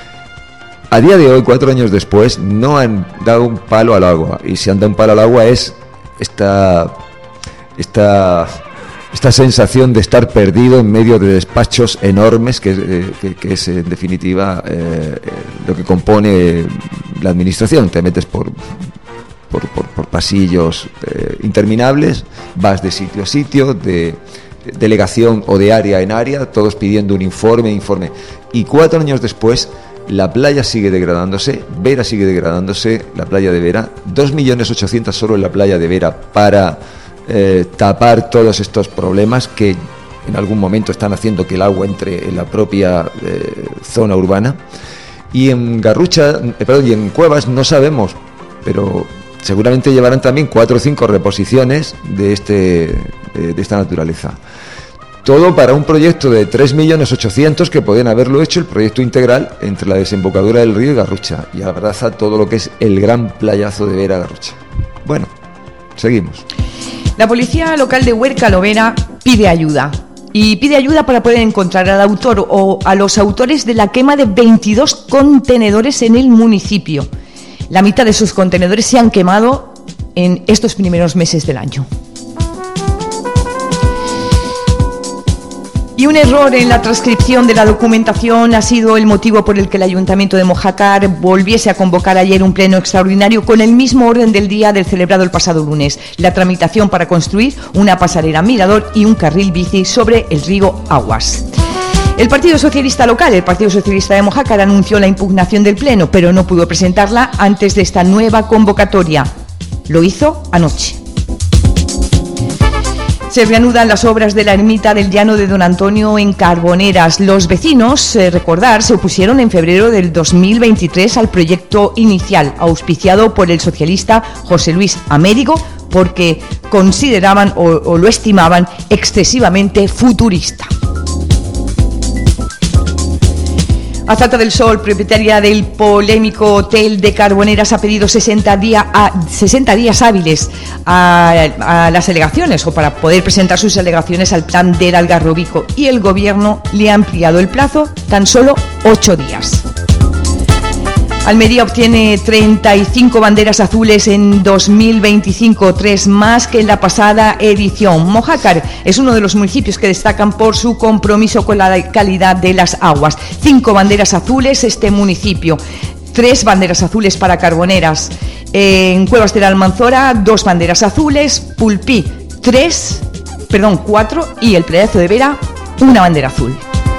A día de hoy, cuatro años después, no han dado un palo al agua, y si han dado un palo al agua es esta esta esta sensación de estar perdido en medio de despachos enormes, que, eh, que, que es en definitiva eh, lo que compone la administración. Te metes por por, por, por pasillos eh, interminables, vas de sitio a sitio, de delegación o de área en área, todos pidiendo un informe, informe. Y cuatro años después, la playa sigue degradándose, Vera sigue degradándose, la playa de Vera, dos millones ochocientos solo en la playa de Vera para eh, tapar todos estos problemas que en algún momento están haciendo que el agua entre en la propia eh, zona urbana. Y en Garrucha, eh, perdón, y en Cuevas no sabemos, pero seguramente llevarán también cuatro o cinco reposiciones de este de, de esta naturaleza. Todo para un proyecto de tres millones ochocientos que podían haberlo hecho el proyecto integral entre la desembocadura del río y Garrucha, y abraza todo lo que es el gran playazo de Vera Garrucha. Bueno, seguimos. La policía local de Huerca Lovera pide ayuda. Y pide ayuda para poder encontrar al autor o a los autores de la quema de veintidós contenedores en el municipio. La mitad de sus contenedores se han quemado en estos primeros meses del año. Y un error en la transcripción de la documentación ha sido el motivo por el que el Ayuntamiento de Mojácar volviese a convocar ayer un pleno extraordinario con el mismo orden del día del celebrado el pasado lunes: la tramitación para construir una pasarela mirador y un carril bici sobre el río Aguas. El Partido Socialista local, el Partido Socialista de Mojácar, anunció la impugnación del pleno, pero no pudo presentarla antes de esta nueva convocatoria. Lo hizo anoche. Se reanudan las obras de la ermita del Llano de Don Antonio en Carboneras. Los vecinos, eh, recordar, se opusieron en febrero del dos mil veintitrés al proyecto inicial, auspiciado por el socialista José Luis Américo, porque consideraban o, o lo estimaban excesivamente futurista. Azalta del Sol, propietaria del polémico hotel de Carboneras, ha pedido sesenta, día a, sesenta días hábiles a, a las alegaciones o para poder presentar sus alegaciones al plan del Algarrobico, y el gobierno le ha ampliado el plazo tan solo ocho días. Almería obtiene treinta y cinco banderas azules en dos mil veinticinco, tres más que en la pasada edición. Mojácar es uno de los municipios que destacan por su compromiso con la calidad de las aguas. Cinco banderas azules este municipio, tres banderas azules para Carboneras. En Cuevas de la Almanzora, dos banderas azules. Pulpí, tres, perdón, cuatro, y el Pledazo de Vera, una bandera azul.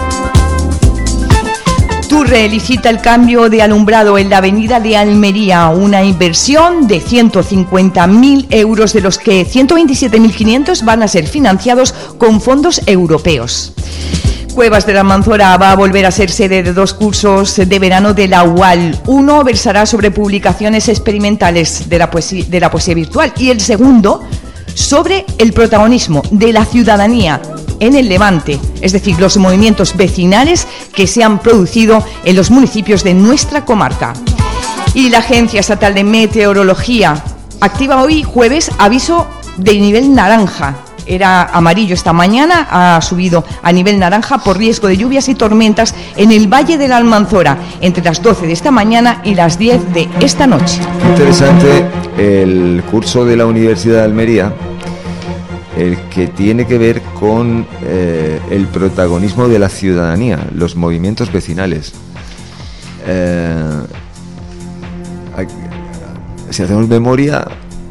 Turre licita el cambio de alumbrado en la avenida de Almería, una inversión de ciento cincuenta mil euros, de los que ciento veintisiete mil quinientos van a ser financiados con fondos europeos. Cuevas de la Almanzora va a volver a ser sede de dos cursos de verano de la U A L. Uno versará sobre publicaciones experimentales de la poesía, de la poesía virtual, y el segundo sobre el protagonismo de la ciudadanía en el Levante, es decir, los movimientos vecinales que se han producido en los municipios de nuestra comarca. Y la Agencia Estatal de Meteorología activa hoy, jueves, aviso de nivel naranja. Era amarillo esta mañana, ha subido a nivel naranja por riesgo de lluvias y tormentas en el Valle de la Almanzora entre las doce de esta mañana y las diez de esta noche. Interesante el curso de la Universidad de Almería, el que tiene que ver con eh, el protagonismo de la ciudadanía, los movimientos vecinales. Eh, si hacemos memoria,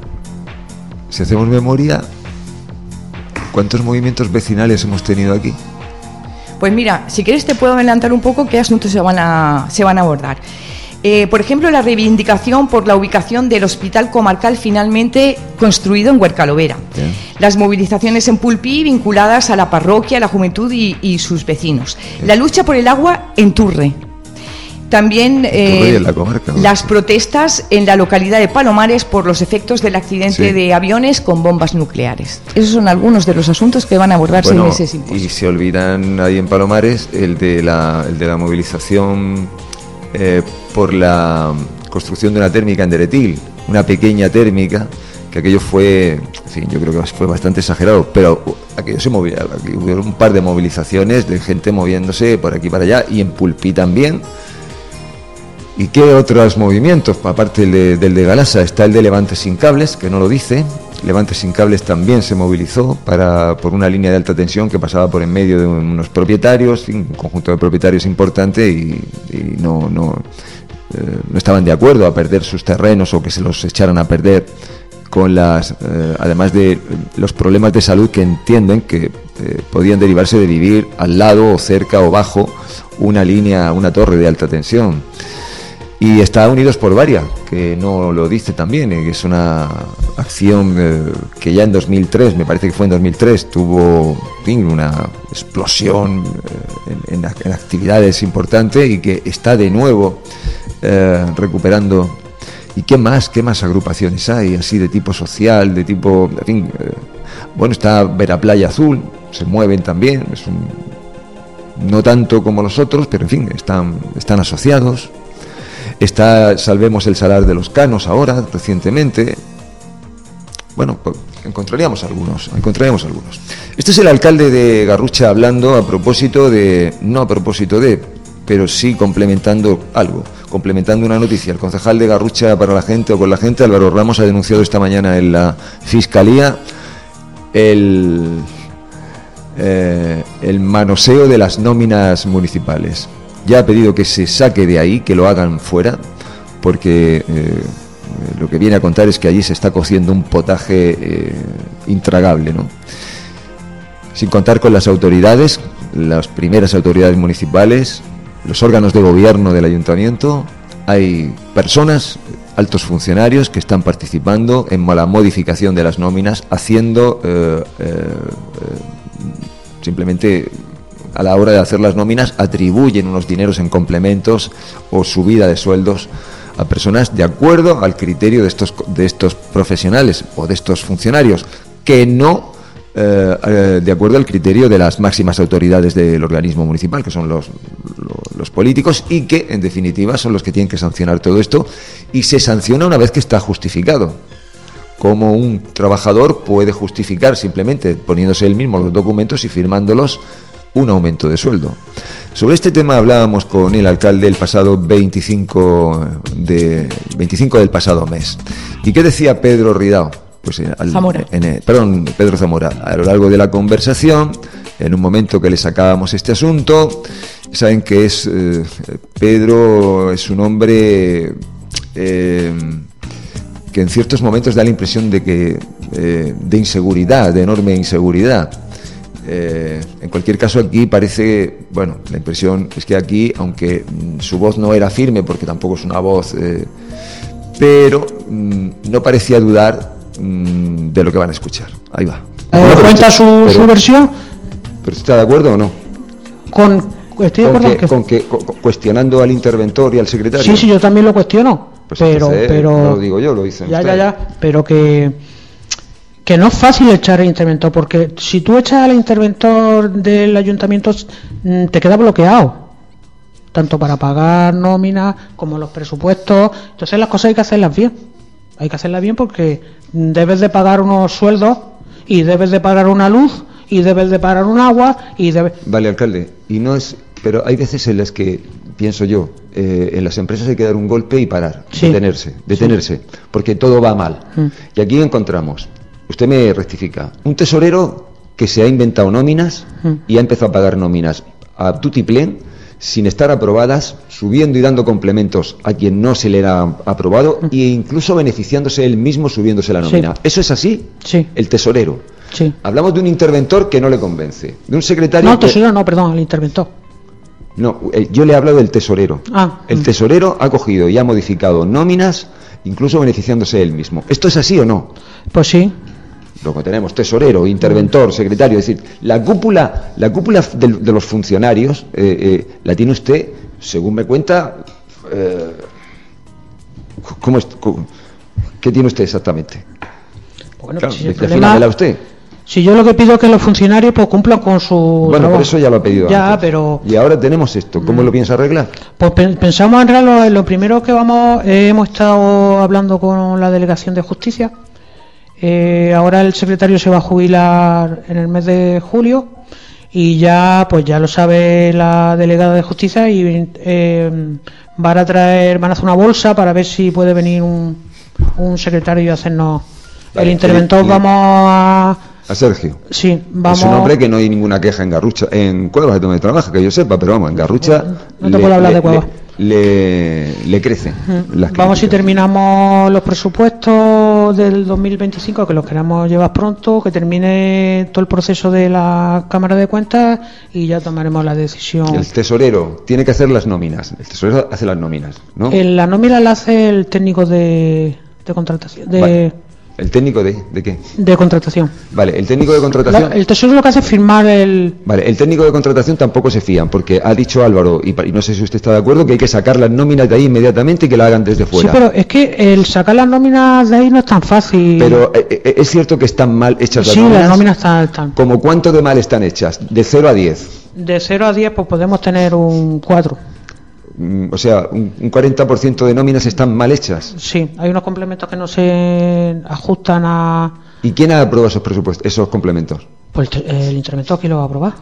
si hacemos memoria, ¿cuántos movimientos vecinales hemos tenido aquí? Pues mira, si quieres te puedo adelantar un poco qué asuntos se van a, se van a abordar. Eh, por ejemplo, la reivindicación por la ubicación del hospital comarcal finalmente construido en Huercalovera. Bien. Las movilizaciones en Pulpí vinculadas a la parroquia, la juventud y, y sus vecinos. Bien. La lucha por el agua en Turre. También eh, la comarca, ¿no? Las protestas en la localidad de Palomares por los efectos del accidente sí. de aviones con bombas nucleares. Esos son algunos de los asuntos que van a abordarse bueno, en ese simposio. Y se olvidan ahí en Palomares el de la, el de la movilización eh, por la construcción de una térmica en Deretil, una pequeña térmica, que aquello fue, en fin, yo creo que fue bastante exagerado, pero aquello se movía, aquí hubo un par de movilizaciones de gente moviéndose por aquí y para allá, y en Pulpí también. ¿Y qué otros movimientos? Aparte del de, del de Galasa, está el de Levante Sin Cables, que no lo dice. Levante Sin Cables también se movilizó para, por una línea de alta tensión que pasaba por en medio de unos propietarios, un conjunto de propietarios importante, y, y no, no, eh, no estaban de acuerdo a perder sus terrenos o que se los echaran a perder, con las, eh, además de los problemas de salud que entienden que eh, podían derivarse de vivir al lado o cerca o bajo una línea, una torre de alta tensión. Y está Unidos por Varia, que no lo dice también, eh, que es una acción eh, que ya en dos mil tres, me parece que fue en dos mil tres, tuvo en fin, una explosión eh, en, en, en actividades importante, y que está de nuevo eh, recuperando. ¿Y qué más? ¿Qué más agrupaciones hay así de tipo social, de tipo, en fin, eh, bueno, está Vera Playa Azul, se mueven también, es un, no tanto como los otros, pero en fin, están, están asociados. Está Salvemos el Salar de los Canos ahora, recientemente. Bueno, pues encontraríamos algunos, encontraríamos algunos. Este es el alcalde de Garrucha hablando a propósito de, no a propósito de, pero sí complementando algo, complementando una noticia. El concejal de Garrucha para la gente o con la gente, Álvaro Ramos, ha denunciado esta mañana en la Fiscalía el, eh, el manoseo de las nóminas municipales. Ya ha pedido que se saque de ahí, que lo hagan fuera, porque eh, lo que viene a contar es que allí se está cociendo un potaje eh, intragable, ¿no? Sin contar con las autoridades, las primeras autoridades municipales, los órganos de gobierno del ayuntamiento. Hay personas, altos funcionarios, que están participando en la modificación de las nóminas, haciendo eh, eh, eh, simplemente a la hora de hacer las nóminas atribuyen unos dineros en complementos o subida de sueldos a personas de acuerdo al criterio de estos de estos profesionales o de estos funcionarios, que no eh, eh, de acuerdo al criterio de las máximas autoridades del organismo municipal, que son los, los, los políticos, y que en definitiva son los que tienen que sancionar todo esto, y se sanciona una vez que está justificado. Como un trabajador puede justificar simplemente poniéndose él mismo los documentos y firmándolos un aumento de sueldo. Sobre este tema hablábamos con el alcalde el pasado veinticinco, de, veinticinco del pasado mes. ¿Y qué decía Pedro Ridao? Pues al, Zamora. En el, perdón, Pedro Zamora. A lo largo de la conversación, en un momento que le sacábamos este asunto, saben que es eh, Pedro es un hombre eh, que en ciertos momentos da la impresión de que eh, de inseguridad, de enorme inseguridad. Eh, en cualquier caso, aquí parece, bueno, la impresión es que aquí, aunque mm, su voz no era firme, porque tampoco es una voz, eh, pero mm, no parecía dudar mm, de lo que van a escuchar. Ahí va. Eh, ¿Cuenta su, pero, su versión? ¿Pero está de acuerdo o no? Con, estoy de ¿Con, acuerdo que, que... con que cu- cuestionando al interventor y al secretario? Sí, sí, yo también lo cuestiono. Pues pero, entonces, pero... no lo digo yo, lo dicen Ya, ustedes. ya, ya, pero que... que no es fácil echar al interventor, porque si tú echas al interventor del ayuntamiento te queda bloqueado, tanto para pagar nóminas como los presupuestos. Entonces las cosas hay que hacerlas bien, hay que hacerlas bien porque debes de pagar unos sueldos y debes de pagar una luz y debes de pagar un agua y debes... Vale, alcalde, y no es, pero hay veces en las que pienso yo, eh, en las empresas hay que dar un golpe y parar, Sí. detenerse, detenerse, Sí. porque todo va mal. Mm. Y aquí encontramos, usted me rectifica, un tesorero que se ha inventado nóminas Mm. y ha empezado a pagar nóminas a tutiplén, sin estar aprobadas, subiendo y dando complementos a quien no se le ha aprobado Mm. e incluso beneficiándose él mismo subiéndose la nómina. Sí. ¿Eso es así? Sí. El tesorero. Sí. Hablamos de un interventor que no le convence, de un secretario No, que... tesorero no, perdón, el interventor. No, eh, yo le he hablado del tesorero. Ah, El mm. tesorero ha cogido y ha modificado nóminas, incluso beneficiándose él mismo. ¿Esto es así o no? Pues sí. Luego tenemos tesorero, interventor, secretario, es decir, la cúpula, la cúpula de, de los funcionarios eh, eh, la tiene usted, según me cuenta, eh, ¿cómo es, cómo- ¿qué tiene usted exactamente? Bueno, Claro, pues si el defínamela problema- usted. Si yo lo que pido es que los funcionarios pues cumplan con su Bueno, trabajo. por eso ya lo ha pedido Ya, antes. pero Y ahora tenemos esto, ¿cómo lo piensa arreglar? pues pen- pensamos en realidad lo, lo primero que vamos, eh, hemos estado hablando con la delegación de justicia. Eh, ahora el secretario se va a jubilar en el mes de julio y ya, pues ya lo sabe la delegada de justicia y eh, van a traer, van a hacer una bolsa para ver si puede venir un, un secretario y hacernos Vale, el interventor. y- y- Vamos a A Sergio. sí, vamos. Es un hombre que no hay ninguna queja en Garrucha, en Cuevas es donde trabaja, que yo sepa, pero vamos, en Garrucha No te puedo hablar de Cuevas. Le, le crece. las Vamos si críticas. terminamos los presupuestos del dos mil veinticinco, que los queremos llevar pronto, que termine todo el proceso de la Cámara de Cuentas y ya tomaremos la decisión. El tesorero tiene que hacer las nóminas. El tesorero hace las nóminas, ¿no? El- la nómina la hace el técnico de, de contratación. De, Vale. ¿El técnico de, de qué? de contratación. Vale, el técnico de contratación. La- el tesoro lo que hace es firmar el. Vale, el técnico de contratación tampoco se fían, porque ha dicho Álvaro, y, pa- y no sé si usted está de acuerdo, que hay que sacar las nóminas de ahí inmediatamente y que la hagan desde Sí, fuera. pero es que el sacar las nóminas de ahí no es tan fácil. Pero, eh, eh, es cierto que están mal hechas las sí, nóminas. las nóminas están, están. ¿Como cuánto de mal están hechas? De cero a diez. De cero a diez, pues podemos tener un cuatro. Mm, O sea, un, un cuarenta por ciento de nóminas están mal hechas. Sí, hay unos complementos que no se ajustan a. ¿Y quién ha aprobado esos presupuestos, esos complementos? Pues el, el interventor que lo va a aprobar.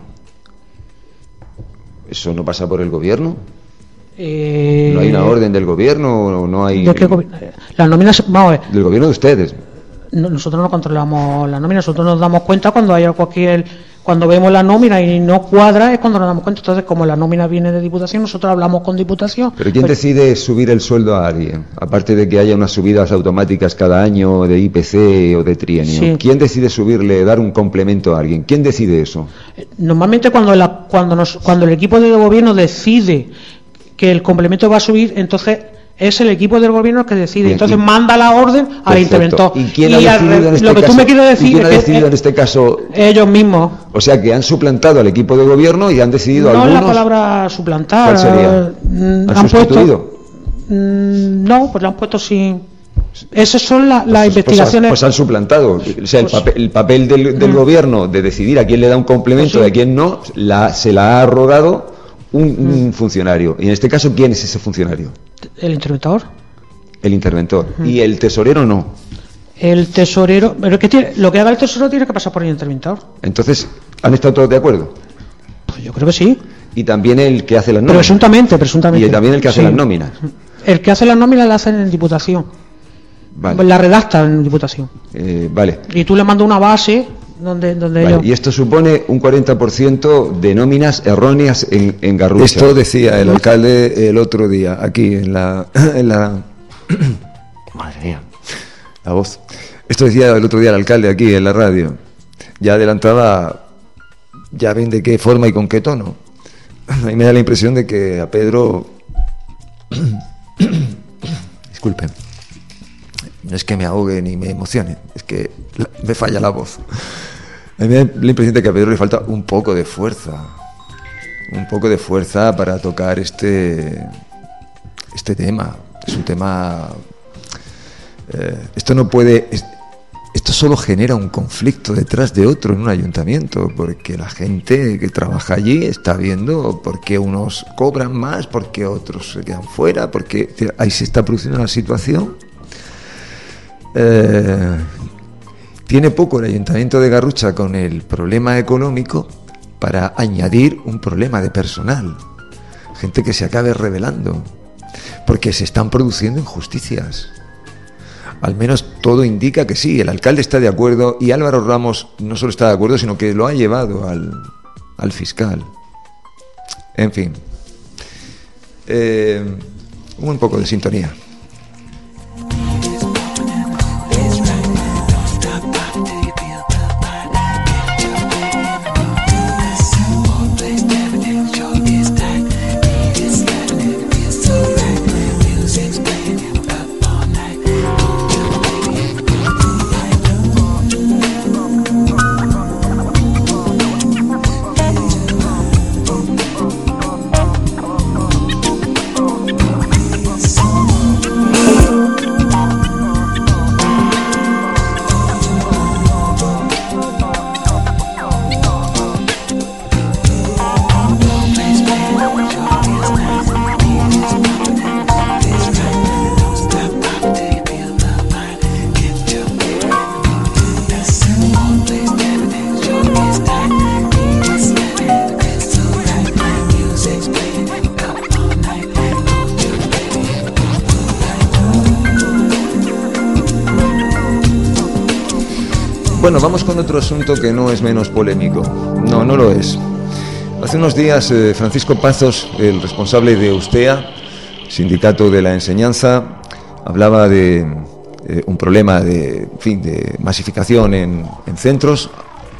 ¿Eso no pasa por el gobierno? Eh, ¿No hay una orden del gobierno o no hay...? ¿De qué gobi- Las nóminas, vamos a ver, Del gobierno de ustedes. no, nosotros no controlamos la nómina, nosotros nos damos cuenta cuando haya cualquier, cuando vemos la nómina y no cuadra es cuando nos damos cuenta. Entonces, como la nómina viene de Diputación, nosotros hablamos con Diputación. Pero ¿quién pues, decide subir el sueldo a alguien? Aparte de que haya unas subidas automáticas cada año de I P C o de trienio. Sí. ¿Quién decide subirle, dar un complemento a alguien? ¿Quién decide eso? Normalmente cuando, la, cuando, nos, cuando el equipo de gobierno decide que el complemento va a subir, entonces es el equipo del gobierno el que decide. Bien, entonces y, manda la orden perfecto. Al interventor. ¿Y quién ha y decidido al, en este lo que caso? Tú me quieres decir ¿Y quién ha es decidido que, en este caso? Ellos mismos. O sea, que han suplantado al equipo de gobierno y han decidido no algunos... No es la palabra suplantar. ¿Cuál sería? ¿Han, ¿Han sustituido? Puesto, no, pues lo han puesto sin... Esas son la, las pues, investigaciones. Pues, pues han suplantado. O sea, el, pues, papel, el papel del, del mm. gobierno de decidir a quién le da un complemento pues sí. y a quién no, la, se la ha arrogado un, un mm. funcionario. Y en este caso, ¿quién es ese funcionario? El interventor. El interventor. Mm. ¿Y el tesorero no? El tesorero, pero que tiene, lo que haga el tesorero tiene que pasar por el interventor. Entonces, ¿han estado todos de acuerdo? Pues yo creo que sí. Y también el que hace las nóminas. Presuntamente, presuntamente. Y también el que hace sí. las nóminas. El que hace las nóminas la hacen en Diputación. Vale. La redacta en Diputación. Eh, vale. Y tú le mandas una base donde, donde vale. ellos... Y esto supone un cuarenta por ciento de nóminas erróneas en, en Garrucha. Esto decía el alcalde el otro día, aquí en la... En la... Madre mía, la voz. Esto decía el otro día el alcalde aquí en la radio. Ya adelantaba, ya ven de qué forma y con qué tono. A mí me da la impresión de que a Pedro... Disculpen. No es que me ahogue ni me emocione, es que me falla la voz. A mí me da la impresión de que a Pedro le falta un poco de fuerza. Un poco de fuerza para tocar este, este tema. Es un tema... Eh, esto no puede... Es, esto solo genera un conflicto detrás de otro en un ayuntamiento, porque la gente que trabaja allí está viendo por qué unos cobran más, por qué otros se quedan fuera, porque ahí se está produciendo una situación. Eh, tiene poco el ayuntamiento de Garrucha con el problema económico para añadir un problema de personal, gente que se acabe rebelando, porque se están produciendo injusticias. Al menos todo indica que sí, el alcalde está de acuerdo y Álvaro Ramos no solo está de acuerdo, sino que lo ha llevado al, al fiscal. En fin, eh, un poco de sintonía. Bueno, vamos con otro asunto que no es menos polémico. No, no lo es. Hace unos días eh, Francisco Pazos, el responsable de Ustea, Sindicato de la Enseñanza, hablaba de eh, un problema de, en fin, de masificación en, en centros.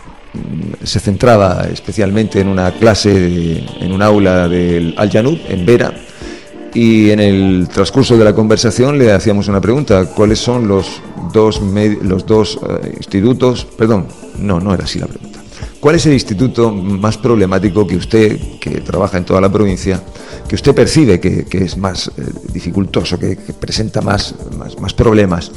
Se centraba especialmente en una clase, de, en un aula del Al-Yanud, en Vera, y en el transcurso de la conversación le hacíamos una pregunta: ¿cuáles son los dos med- los dos uh, institutos? Perdón, no, no era así la pregunta. ¿Cuál es el instituto más problemático que usted, que trabaja en toda la provincia, que usted percibe que, que es más eh, dificultoso, que, que presenta más, más, más problemas?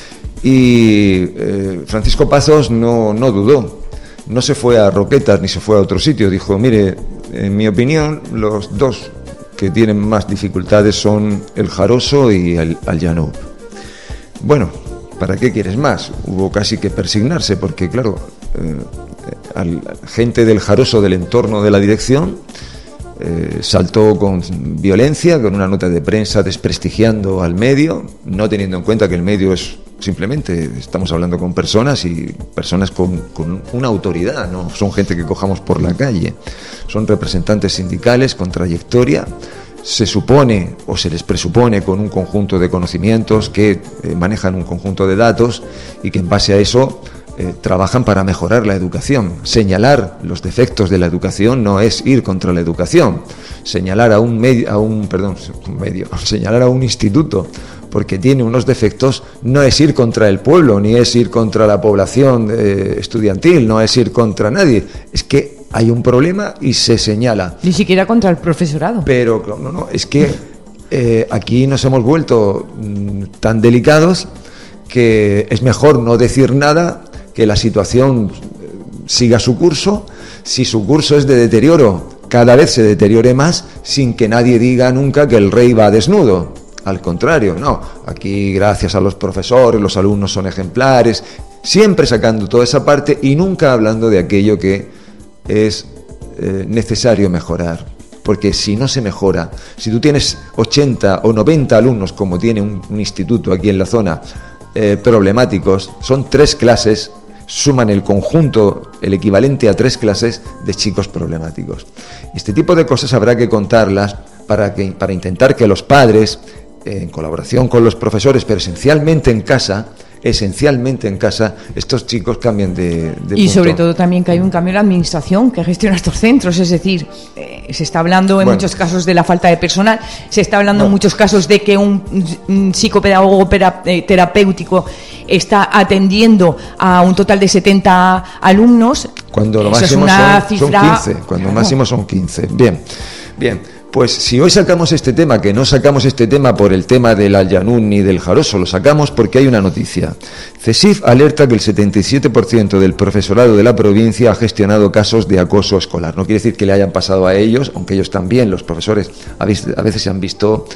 Y eh, Francisco Pazos no, no dudó, no se fue a Roquetas ni se fue a otro sitio. Dijo: mire, en mi opinión, los dos que tienen más dificultades son el Jaroso y el Al-Yanud. Bueno, ¿para qué quieres más? Hubo casi que persignarse, porque claro, eh, al, gente del Jaroso, del entorno de la dirección, eh, saltó con violencia, con una nota de prensa desprestigiando al medio, no teniendo en cuenta que el medio es simplemente estamos hablando con personas y personas con, con una autoridad, no son gente que cojamos por la calle, son representantes sindicales con trayectoria, se supone o se les presupone con un conjunto de conocimientos que eh, manejan un conjunto de datos y que en base a eso Eh, trabajan para mejorar la educación. Señalar los defectos de la educación no es ir contra la educación. Señalar a un medio, a un perdón, un medio, señalar a un instituto porque tiene unos defectos no es ir contra el pueblo, ni es ir contra la población eh, estudiantil, no es ir contra nadie. Es que hay un problema y se señala. Ni siquiera contra el profesorado. Pero no, no, es que eh, aquí nos hemos vuelto mmm, tan delicados que es mejor no decir nada, que la situación siga su curso. Si su curso es de deterioro, cada vez se deteriore más, sin que nadie diga nunca que el rey va desnudo. Al contrario, no, aquí gracias a los profesores, los alumnos son ejemplares, siempre sacando toda esa parte y nunca hablando de aquello que es eh, necesario mejorar. Porque si no se mejora, si tú tienes ochenta o noventa alumnos, como tiene un, un instituto aquí en la zona, eh, problemáticos, son tres clases, suman el conjunto, el equivalente a tres clases de chicos problemáticos. Este tipo de cosas habrá que contarlas para, que, para intentar que los padres, eh, en colaboración con los profesores, pero esencialmente en casa, esencialmente en casa, estos chicos cambien de, de y punto. sobre todo también que hay un cambio en la administración que gestiona estos centros, es decir, eh, se está hablando en bueno. muchos casos de la falta de personal, se está hablando no. en muchos casos de que un, un psicopedagogo pera, eh, terapéutico está atendiendo a un total de setenta alumnos. Cuando lo Eso máximo es una son, cifra, son quince, cuando claro. máximo son quince. Bien, bien. Pues si hoy sacamos este tema, que no sacamos este tema por el tema del Allanún ni del Jaroso, lo sacamos porque hay una noticia. CESIF alerta que el setenta y siete por ciento del profesorado de la provincia ha gestionado casos de acoso escolar. No quiere decir que le hayan pasado a ellos, aunque ellos también, los profesores, a veces se han visto...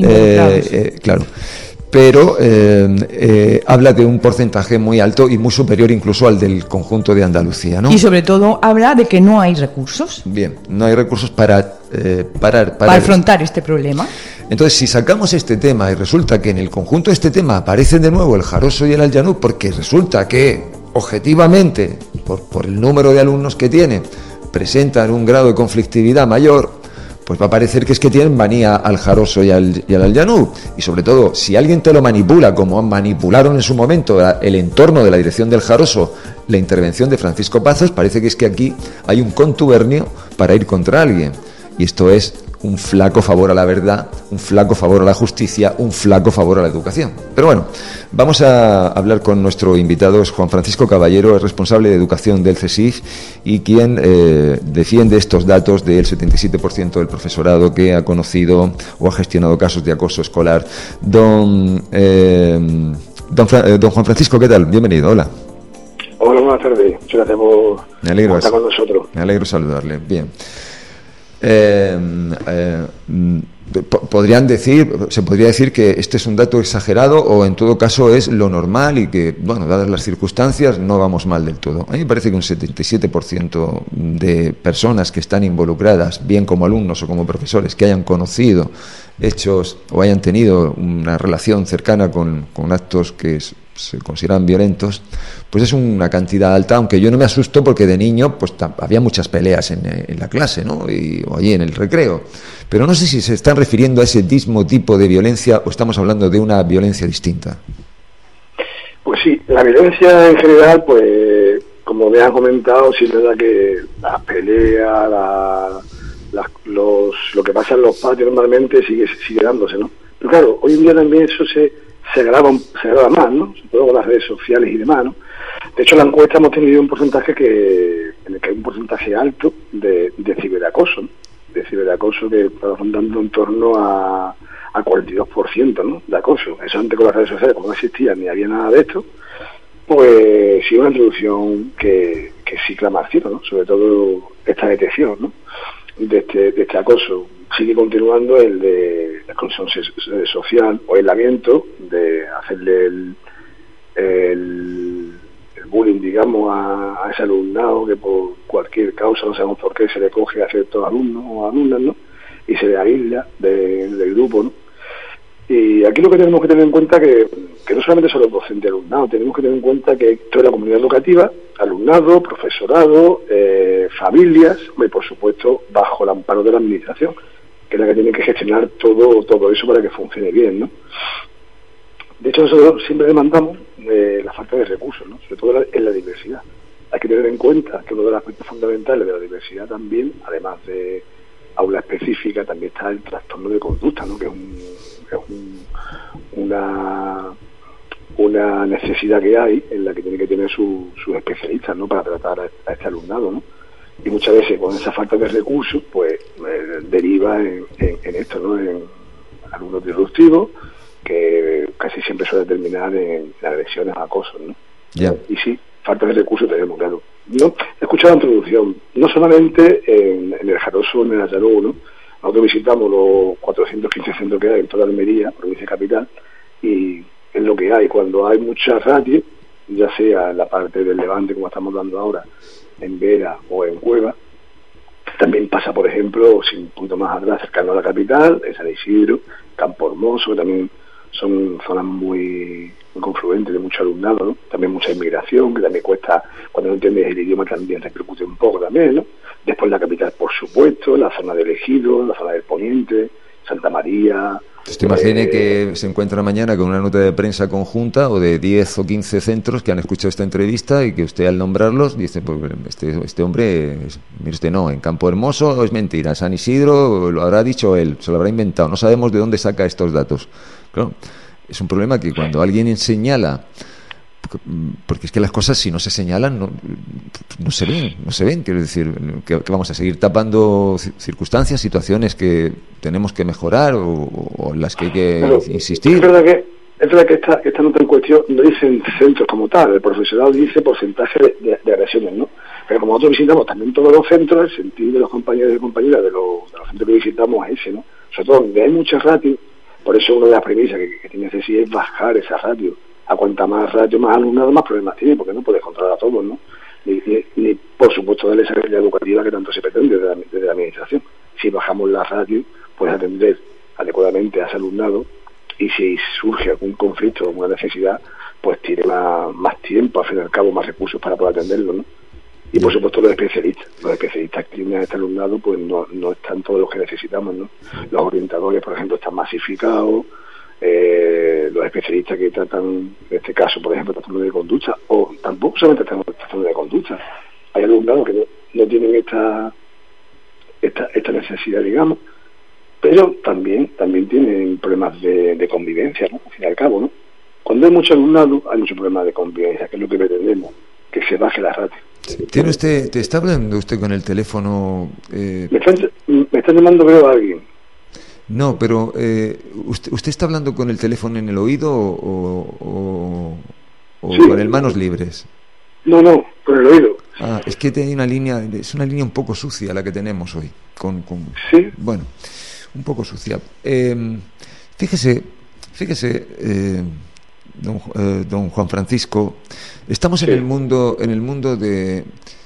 Eh, eh, claro. Pero eh, eh, habla de un porcentaje muy alto y muy superior incluso al del conjunto de Andalucía, ¿no? Y sobre todo habla de que no hay recursos. Bien, no hay recursos para, eh, parar, para, para afrontar este problema. Entonces, si sacamos este tema y resulta que en el conjunto de este tema aparecen de nuevo el Jaroso y el Allanú, porque resulta que objetivamente, por, por el número de alumnos que tienen, presentan un grado de conflictividad mayor, pues va a parecer que es que tienen manía al Jaroso y al, y al Allanú. Y sobre todo, si alguien te lo manipula, como manipularon en su momento el entorno de la dirección del Jaroso, la intervención de Francisco Pazos, parece que es que aquí hay un contubernio para ir contra alguien. Y esto es un flaco favor a la verdad, un flaco favor a la justicia, un flaco favor a la educación. Pero bueno, vamos a hablar con nuestro invitado, es Juan Francisco Caballero, es responsable de educación del CESIF y quien eh, defiende estos datos del setenta y siete por ciento del profesorado que ha conocido o ha gestionado casos de acoso escolar. Don, eh, don, Fra- eh, don Juan Francisco, ¿qué tal? Bienvenido, hola. Hola, buenas tardes. Muchas gracias por, me alegro, por estar con nosotros. Me alegro saludarle. Bien. Eh, eh, podrían decir, se podría decir que este es un dato exagerado o en todo caso es lo normal y que, bueno, dadas las circunstancias no vamos mal del todo. A mí me parece que un setenta y siete por ciento de personas que están involucradas, bien como alumnos o como profesores, que hayan conocido hechos o hayan tenido una relación cercana con, con actos que es, se consideran violentos, pues es una cantidad alta, aunque yo no me asusto porque de niño pues había muchas peleas en, en la clase, ¿no? Y, o allí en el recreo, pero no sé si se están refiriendo a ese mismo tipo de violencia o estamos hablando de una violencia distinta. Pues sí, la violencia en general, pues como me han comentado, sí es verdad que las peleas, la, la, los, lo que pasa en los patios normalmente sigue, sigue dándose, ¿no? Pero claro, hoy en día también eso se se graba, se graba más, ¿no? Sobre todo con las redes sociales y demás, ¿no? De hecho, en la encuesta hemos tenido un porcentaje que, en el que hay un porcentaje alto de, de ciberacoso, ¿no? De ciberacoso que está rondando en torno a, a cuarenta y dos por ciento, ¿no? De acoso. Eso antes con las redes sociales, como no existía ni había nada de esto, pues sí una introducción que, que sí clama al cielo, ¿no? Sobre todo esta detección, ¿no? De este, de este acoso. Sigue continuando el de la exclusión social o aislamiento, de hacerle el, el, el bullying, digamos, a, a ese alumnado que por cualquier causa, no sabemos por qué, se le coge a ciertos alumnos o alumnas, ¿no? Y se le aísla de, del grupo, ¿no? Y aquí lo que tenemos que tener en cuenta que, que no solamente son los docentes y alumnado, tenemos que tener en cuenta que toda la comunidad educativa, alumnado, profesorado, eh, familias, y por supuesto bajo el amparo de la administración, que es la que tiene que gestionar todo todo eso para que funcione bien, ¿no? De hecho, nosotros siempre demandamos eh, la falta de recursos, ¿no? Sobre todo en la diversidad. Hay que tener en cuenta que uno de los aspectos fundamentales de la diversidad también, además de aula específica, también está el trastorno de conducta, ¿no? Que es, un, que es un, una una necesidad que hay en la que tiene que tener sus su especialistas, ¿no? Para tratar a, a este alumnado, ¿no? Y muchas veces con esa falta de recursos pues eh, deriva en, en, en esto, ¿no? En alumnos disruptivos que casi siempre suele terminar en, en agresiones, acosos, ¿no? Yeah. Y sí, falta de recursos tenemos, claro. No, he escuchado la introducción, no solamente en, en el Jaroso, en el Ayaló, ¿no? Nosotros visitamos los cuatrocientos quince centros que hay en toda Almería, provincia capital, y es lo que hay. Cuando hay mucha ratio, ya sea en la parte del Levante, como estamos dando ahora, en Vera o en Cueva, también pasa, por ejemplo, si un poquito más atrás, cercano a la capital, en San Isidro, Campo Hermoso, que también son zonas muy, muy confluentes de mucho alumnado, ¿no? También mucha inmigración, que también cuesta, cuando no entiendes el idioma también repercute un poco también, ¿no? Después la capital, por supuesto, la zona del Ejido, la zona del Poniente, Santa María. Usted imagine eh, que se encuentra mañana con una nota de prensa conjunta o de diez o quince centros que han escuchado esta entrevista y que usted al nombrarlos dice, pues este, este hombre, es, mire usted, no, en Campo Hermoso es mentira, San Isidro lo habrá dicho él, se lo habrá inventado, no sabemos de dónde saca estos datos. Claro, es un problema que cuando alguien señala, porque es que las cosas si no se señalan no, no se ven, no se ven, quiero decir que, que vamos a seguir tapando circunstancias, situaciones que tenemos que mejorar o, o en las que hay que pero, insistir. Es verdad que, es verdad que esta, esta nota en cuestión no dice centros como tal, el profesorado dice porcentaje de, de, de agresiones, ¿no? Pero como nosotros visitamos también todos los centros, el sentido de los compañeros y compañeras de los, de los centros que visitamos es ese, ¿no? Sobre todo donde hay mucha ratio, por eso una de las premisas que, que tiene CECI es bajar esa ratio. A cuanta más ratio, más alumnado, más problemas tiene, porque no puedes controlar a todos, ¿no? Ni, ni, ni por supuesto, darle esa calidad educativa que tanto se pretende desde la, desde la administración. Si bajamos la ratio, puedes atender adecuadamente a ese alumnado y si surge algún conflicto o alguna necesidad, pues tiene más, más tiempo, al fin y al cabo, más recursos para poder atenderlo, ¿no? Y por supuesto los especialistas, los especialistas que tienen a este alumnado pues no, no están todos los que necesitamos, ¿no? Los orientadores, por ejemplo, están masificados, eh, los especialistas que tratan, en este caso, por ejemplo, trastorno de conducta, o tampoco solamente trastorno de conducta, hay alumnados que no, no tienen esta, esta esta necesidad, digamos, pero también también tienen problemas de, de convivencia, ¿no? Al fin y al cabo, ¿no? Cuando hay mucho alumnado, hay muchos problemas de convivencia, que es lo que pretendemos, que se baje la ratio. ¿Tiene usted, te está hablando usted con el teléfono? Eh... Me están, me están llamando, veo a alguien. No, pero eh, usted, ¿usted está hablando con el teléfono en el oído o, o, o sí. con el manos libres? No, no, con el oído. Ah, es que tiene una línea, es una línea un poco sucia la que tenemos hoy. Con, con sí. Bueno, un poco sucia. Eh, fíjese, fíjese. Eh, Don, eh, don Juan Francisco, estamos sí. en el mundo, en el mundo de.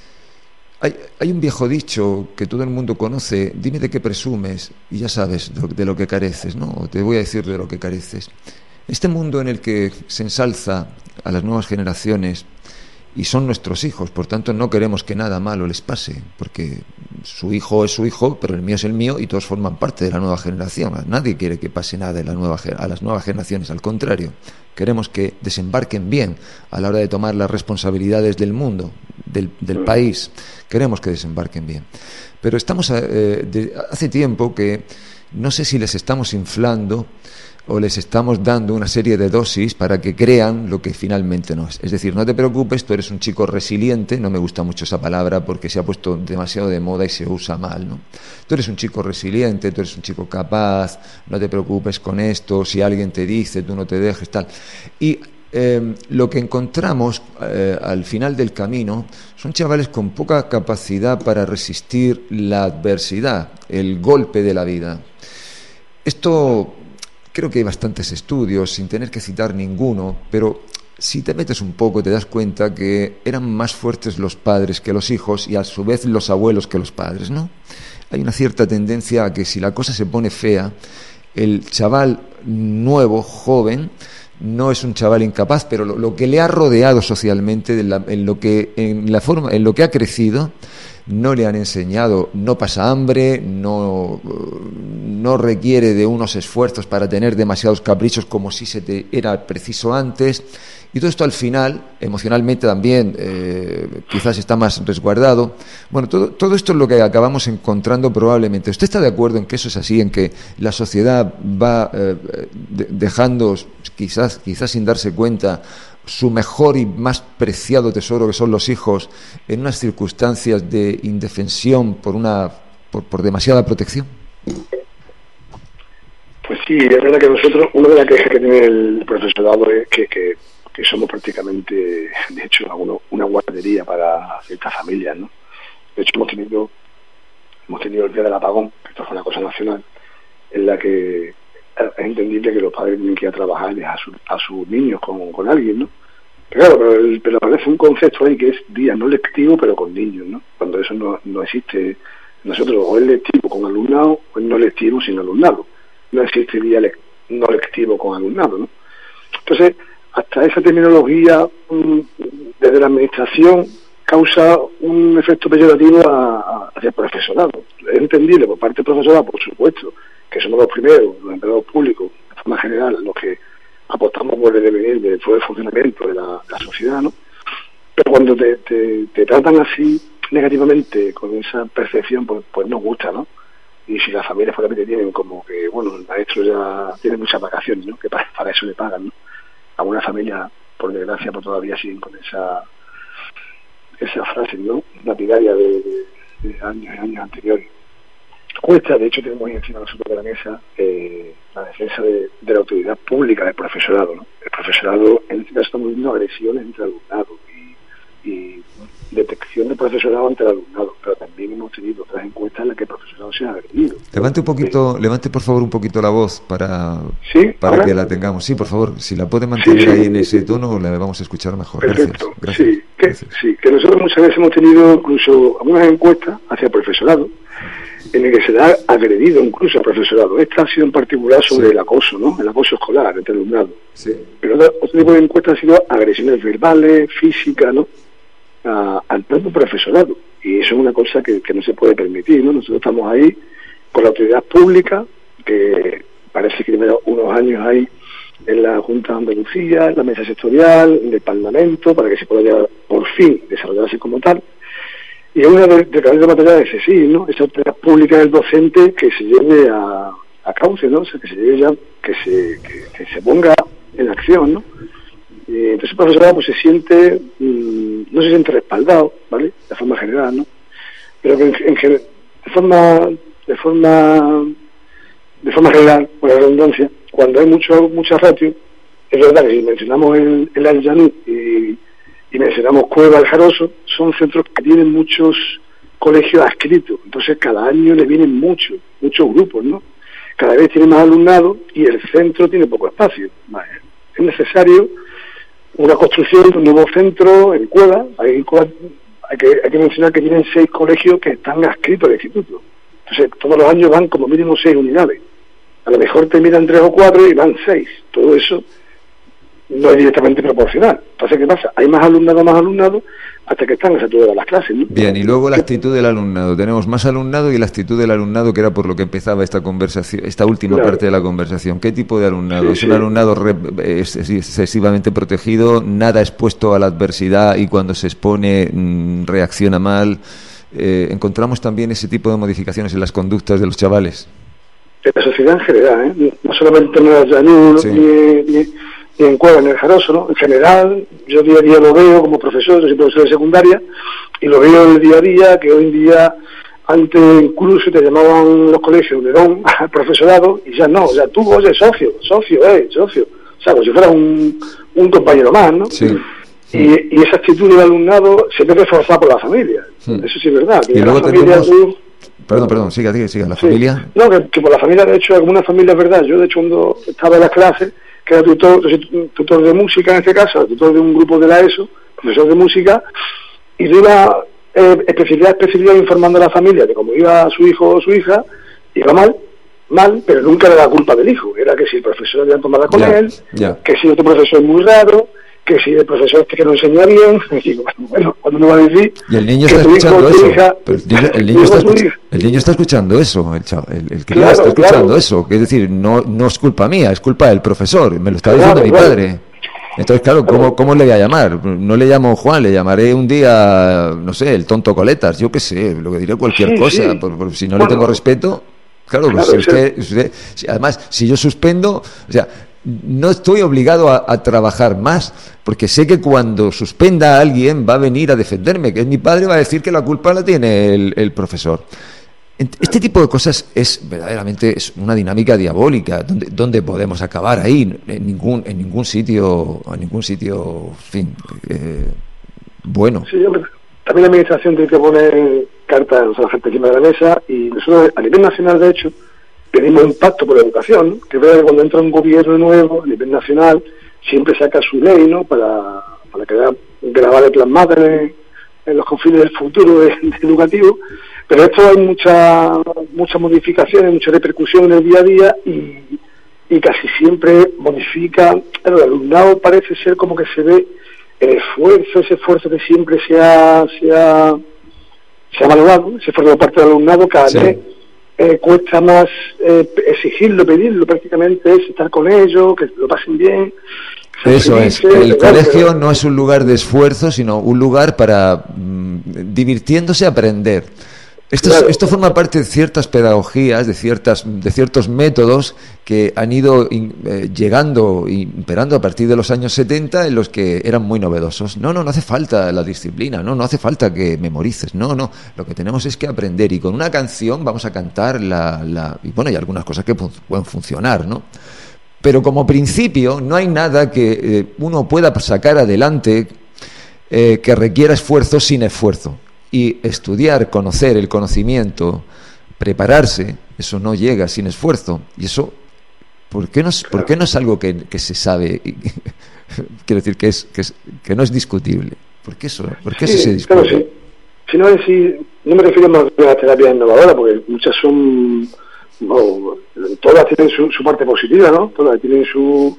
Hay, hay un viejo dicho que todo el mundo conoce: dime de qué presumes y ya sabes de, de lo que careces, ¿no? Te voy a decir de lo que careces. Este mundo en el que se ensalza a las nuevas generaciones y son nuestros hijos, por tanto no queremos que nada malo les pase, porque su hijo es su hijo, pero el mío es el mío y todos forman parte de la nueva generación. Nadie quiere que pase nada en la nueva, a las nuevas generaciones, al contrario, queremos que desembarquen bien a la hora de tomar las responsabilidades del mundo, del, del país, queremos que desembarquen bien. Pero estamos eh, de, hace tiempo que no sé si les estamos inflando o les estamos dando una serie de dosis para que crean lo que finalmente no es. Es decir, no te preocupes, tú eres un chico resiliente, no me gusta mucho esa palabra porque se ha puesto demasiado de moda y se usa mal, ¿no? Tú eres un chico resiliente, tú eres un chico capaz, no te preocupes con esto, si alguien te dice, tú no te dejes, tal. Y eh, lo que encontramos eh, al final del camino son chavales con poca capacidad para resistir la adversidad, el golpe de la vida. Esto... Creo que hay bastantes estudios, sin tener que citar ninguno, pero si te metes un poco te das cuenta que eran más fuertes los padres que los hijos y a su vez los abuelos que los padres, ¿no? Hay una cierta tendencia a que si la cosa se pone fea, el chaval nuevo, joven, no es un chaval incapaz, pero lo, lo que le ha rodeado socialmente, en, la, en lo que en la forma, en lo que ha crecido, no le han enseñado, no pasa hambre, no, no requiere de unos esfuerzos para tener demasiados caprichos como si se te era preciso antes, y todo esto al final, emocionalmente también, eh, quizás está más resguardado. Bueno, todo, todo esto es lo que acabamos encontrando probablemente. ¿Usted está de acuerdo en que eso es así, en que la sociedad va eh, de, dejando, quizás, quizás sin darse cuenta, su mejor y más preciado tesoro, que son los hijos, en unas circunstancias de indefensión por una por, por demasiada protección? Pues sí, es verdad que nosotros, una de las quejas que tiene el profesorado es que, que, que somos prácticamente, de hecho, uno, una guardería para ciertas familias, ¿no? De hecho, hemos tenido hemos tenido el día del apagón, que esto fue una cosa nacional, en la que es entendible que los padres tienen que ir a trabajar y dejar a, su, a sus niños con, con alguien, ¿no? Pero claro, pero, el, pero aparece un concepto ahí que es día no lectivo, pero con niños, ¿no? Cuando eso no, no existe. Nosotros, o es lectivo con alumnado, o es no lectivo sin alumnado. No existe día le, no lectivo con alumnado, ¿no? Entonces, hasta esa terminología, mmm, desde la administración, causa un efecto peyorativo a, a, hacia el profesorado. Es entendible por parte del profesorado, por supuesto, que somos los primeros, los empleados públicos, de forma general, los que apostamos por el devenir del funcionamiento de la, la sociedad, ¿no? Pero cuando te, te, te tratan así negativamente, con esa percepción, pues, pues nos gusta, ¿no? Y si las familias por la mente tienen como que, bueno, el maestro ya tiene muchas vacaciones, ¿no? Que para, para eso le pagan, ¿no? Algunas familias, por desgracia, pues todavía siguen con esa esa frase, ¿no? Lapidaria de, de, de años y años anteriores. Cuesta, de hecho, tenemos ahí encima nosotros de la mesa eh, la defensa de, de la autoridad pública del profesorado, ¿no? El profesorado, en este caso, estamos viendo agresiones entre alumnado y, y detección de profesorado ante el alumnado, pero también hemos tenido otras encuestas en las que el profesorado se ha agredido. Levante un poquito, eh, levante por favor un poquito la voz para, ¿sí? para ¿Ahora? que la tengamos. Sí, por favor, si la puede mantener sí, sí. ahí en ese tono, la vamos a escuchar mejor. Perfecto. Gracias. Gracias. Sí, que, Gracias. sí, que nosotros muchas veces hemos tenido incluso algunas encuestas hacia el profesorado, en el que se le ha agredido incluso al profesorado. Esta ha sido en particular sobre sí. el acoso, ¿no? El acoso escolar entre el alumnado. Sí. Pero otro, otro tipo de encuestas ha sido agresiones verbales, físicas, ¿no? A, al propio profesorado. Y eso es una cosa que, que no se puede permitir, ¿no? Nosotros estamos ahí con la autoridad pública, que parece que lleva unos años ahí en la Junta de Andalucía, en la mesa sectorial, en el Parlamento, para que se pueda ya, por fin desarrollarse como tal. Y es una de, de las de batallas de ese sí, ¿no? Esa autoridad pública del docente que se lleve a, a cauce, ¿no? O sea, que se lleve ya, que se, que, que se ponga en acción, ¿no? Y entonces el profesorado pues se siente, mmm, no se siente respaldado, ¿vale? De forma general, ¿no? Pero que en, en, de forma, de forma, de forma general, por la redundancia, cuando hay mucho, mucha ratio, es verdad que si mencionamos el, el Aljanú y y mencionamos Cueva, el Jaroso, son centros que tienen muchos colegios adscritos, entonces cada año le vienen muchos, muchos grupos, ¿no? Cada vez tiene más alumnado y el centro tiene poco espacio. Es necesario una construcción de un nuevo centro en Cueva. Hay, hay, que, hay que mencionar que tienen seis colegios que están adscritos al instituto. Entonces todos los años van como mínimo seis unidades. A lo mejor terminan tres o cuatro y van seis. Todo eso no es directamente proporcional. Entonces, ¿qué pasa? Hay más alumnado, más alumnado, hasta que están saturadas las clases, ¿no? Bien, y luego la actitud del alumnado. Tenemos más alumnado y la actitud del alumnado, que era por lo que empezaba esta conversación, esta última claro. parte de la conversación. ¿Qué tipo de alumnado? Sí, ¿Es sí. un alumnado re, es, es excesivamente protegido, nada expuesto a la adversidad y cuando se expone mmm, reacciona mal? Eh, ¿Encontramos también ese tipo de modificaciones en las conductas de los chavales? En la sociedad en general, ¿eh? No solamente en el Llanú, sí. ni... ni y en Cueva, en el Jaroso, ¿no? En general, yo día a día lo veo como profesor, yo soy profesor de secundaria, y lo veo en el día a día, que hoy en día, antes incluso te llamaban los colegios de don al profesorado, y ya no, ya tú, oye, socio, socio, eh, socio, o sea, como si fuera un, un compañero más, ¿no? Sí. Y, y esa actitud del alumnado se ve reforzada por la familia, sí. Eso sí es verdad. Que y luego la familia, tenemos... tú... Perdón, perdón, siga, siga, siga, la sí. familia... No, que, que por la familia, de hecho, algunas familias, verdad, yo de hecho cuando estaba en las clases, que era tutor, tutor de música en este caso, tutor de un grupo de la ESO, profesor de música, y yo iba eh, especialidad especialidad informando a la familia de cómo iba su hijo o su hija, iba mal, mal, pero nunca era la culpa del hijo. Era que si el profesor había tomado con ya, él, ya. que si otro profesor es muy raro, que si el profesor este que no enseña bien. Y digo, bueno, cuando me va a decir y el niño que está tu hijo, escuchando tu eso. hija, Pero el, niño, el, niño tu está hijo, tu escuch- hija. el niño está escuchando eso, el, chavo, el, el crío Claro, está escuchando claro. eso. Que es decir, no, no es culpa mía, es culpa del profesor. Me lo está Claro, diciendo mi claro. padre. Entonces, claro, ¿cómo, ¿cómo le voy a llamar? No le llamo Juan, le llamaré un día, no sé, el tonto Coletas, yo qué sé, lo que diré cualquier Sí, cosa, sí. por, por- si no Bueno, le tengo respeto, claro, pues claro, si usted, usted- si- además, si yo suspendo, o sea, no estoy obligado a, a trabajar más, porque sé que cuando suspenda a alguien va a venir a defenderme, que es mi padre, va a decir que la culpa la tiene el, el profesor. Este tipo de cosas es verdaderamente es una dinámica diabólica. ¿Dónde, dónde podemos acabar ahí? En ningún en ningún sitio, en ningún sitio, en fin, eh, bueno. Sí, hombre, también la administración tiene que poner cartas a la gente encima de la mesa, y nosotros a nivel nacional, de hecho, pedimos un pacto por la educación, ¿no? Que es verdad que cuando entra un gobierno nuevo a nivel nacional siempre saca su ley, ¿no? Para, para quedar grabada y plasmada en, en los confines del futuro de, de educativo. Pero esto hay muchas muchas modificaciones, mucha repercusión en el día a día, y, y casi siempre modifica. El alumnado parece ser como que se ve el esfuerzo, ese esfuerzo que siempre se ha, se ha, se ha valorado, ese esfuerzo por parte del alumnado, cada Sí. vez eh, cuesta más eh, exigirlo, pedirlo, prácticamente es estar con ellos, que lo pasen bien. que sean Eso es, felices, el ¿verdad? colegio Pero- no es un lugar de esfuerzo, sino un lugar para mm, divirtiéndose aprender. Esto, es- Claro. esto forma parte de ciertas pedagogías, de ciertas, de ciertos métodos que han ido in- eh, llegando, imperando a partir de los años setenta, en los que eran muy novedosos. No, no, no hace falta la disciplina, no, no hace falta que memorices, no, no. Lo que tenemos es que aprender, y con una canción vamos a cantar la, la y bueno, hay algunas cosas que pu- pueden funcionar, ¿no? Pero como principio no hay nada que eh, uno pueda sacar adelante eh, que requiera esfuerzo sin esfuerzo. Y estudiar, conocer el conocimiento, prepararse, eso no llega sin esfuerzo. Y eso, ¿por qué no es, ¿por qué no es algo que, que se sabe? Quiero decir que es, que es que no es discutible. ¿Por qué eso, por qué eso se Sí, discute? claro, sí. Si no, decir, no me refiero más a las terapias innovadoras, porque muchas son, no, todas tienen su, su parte positiva, ¿no? Todas tienen su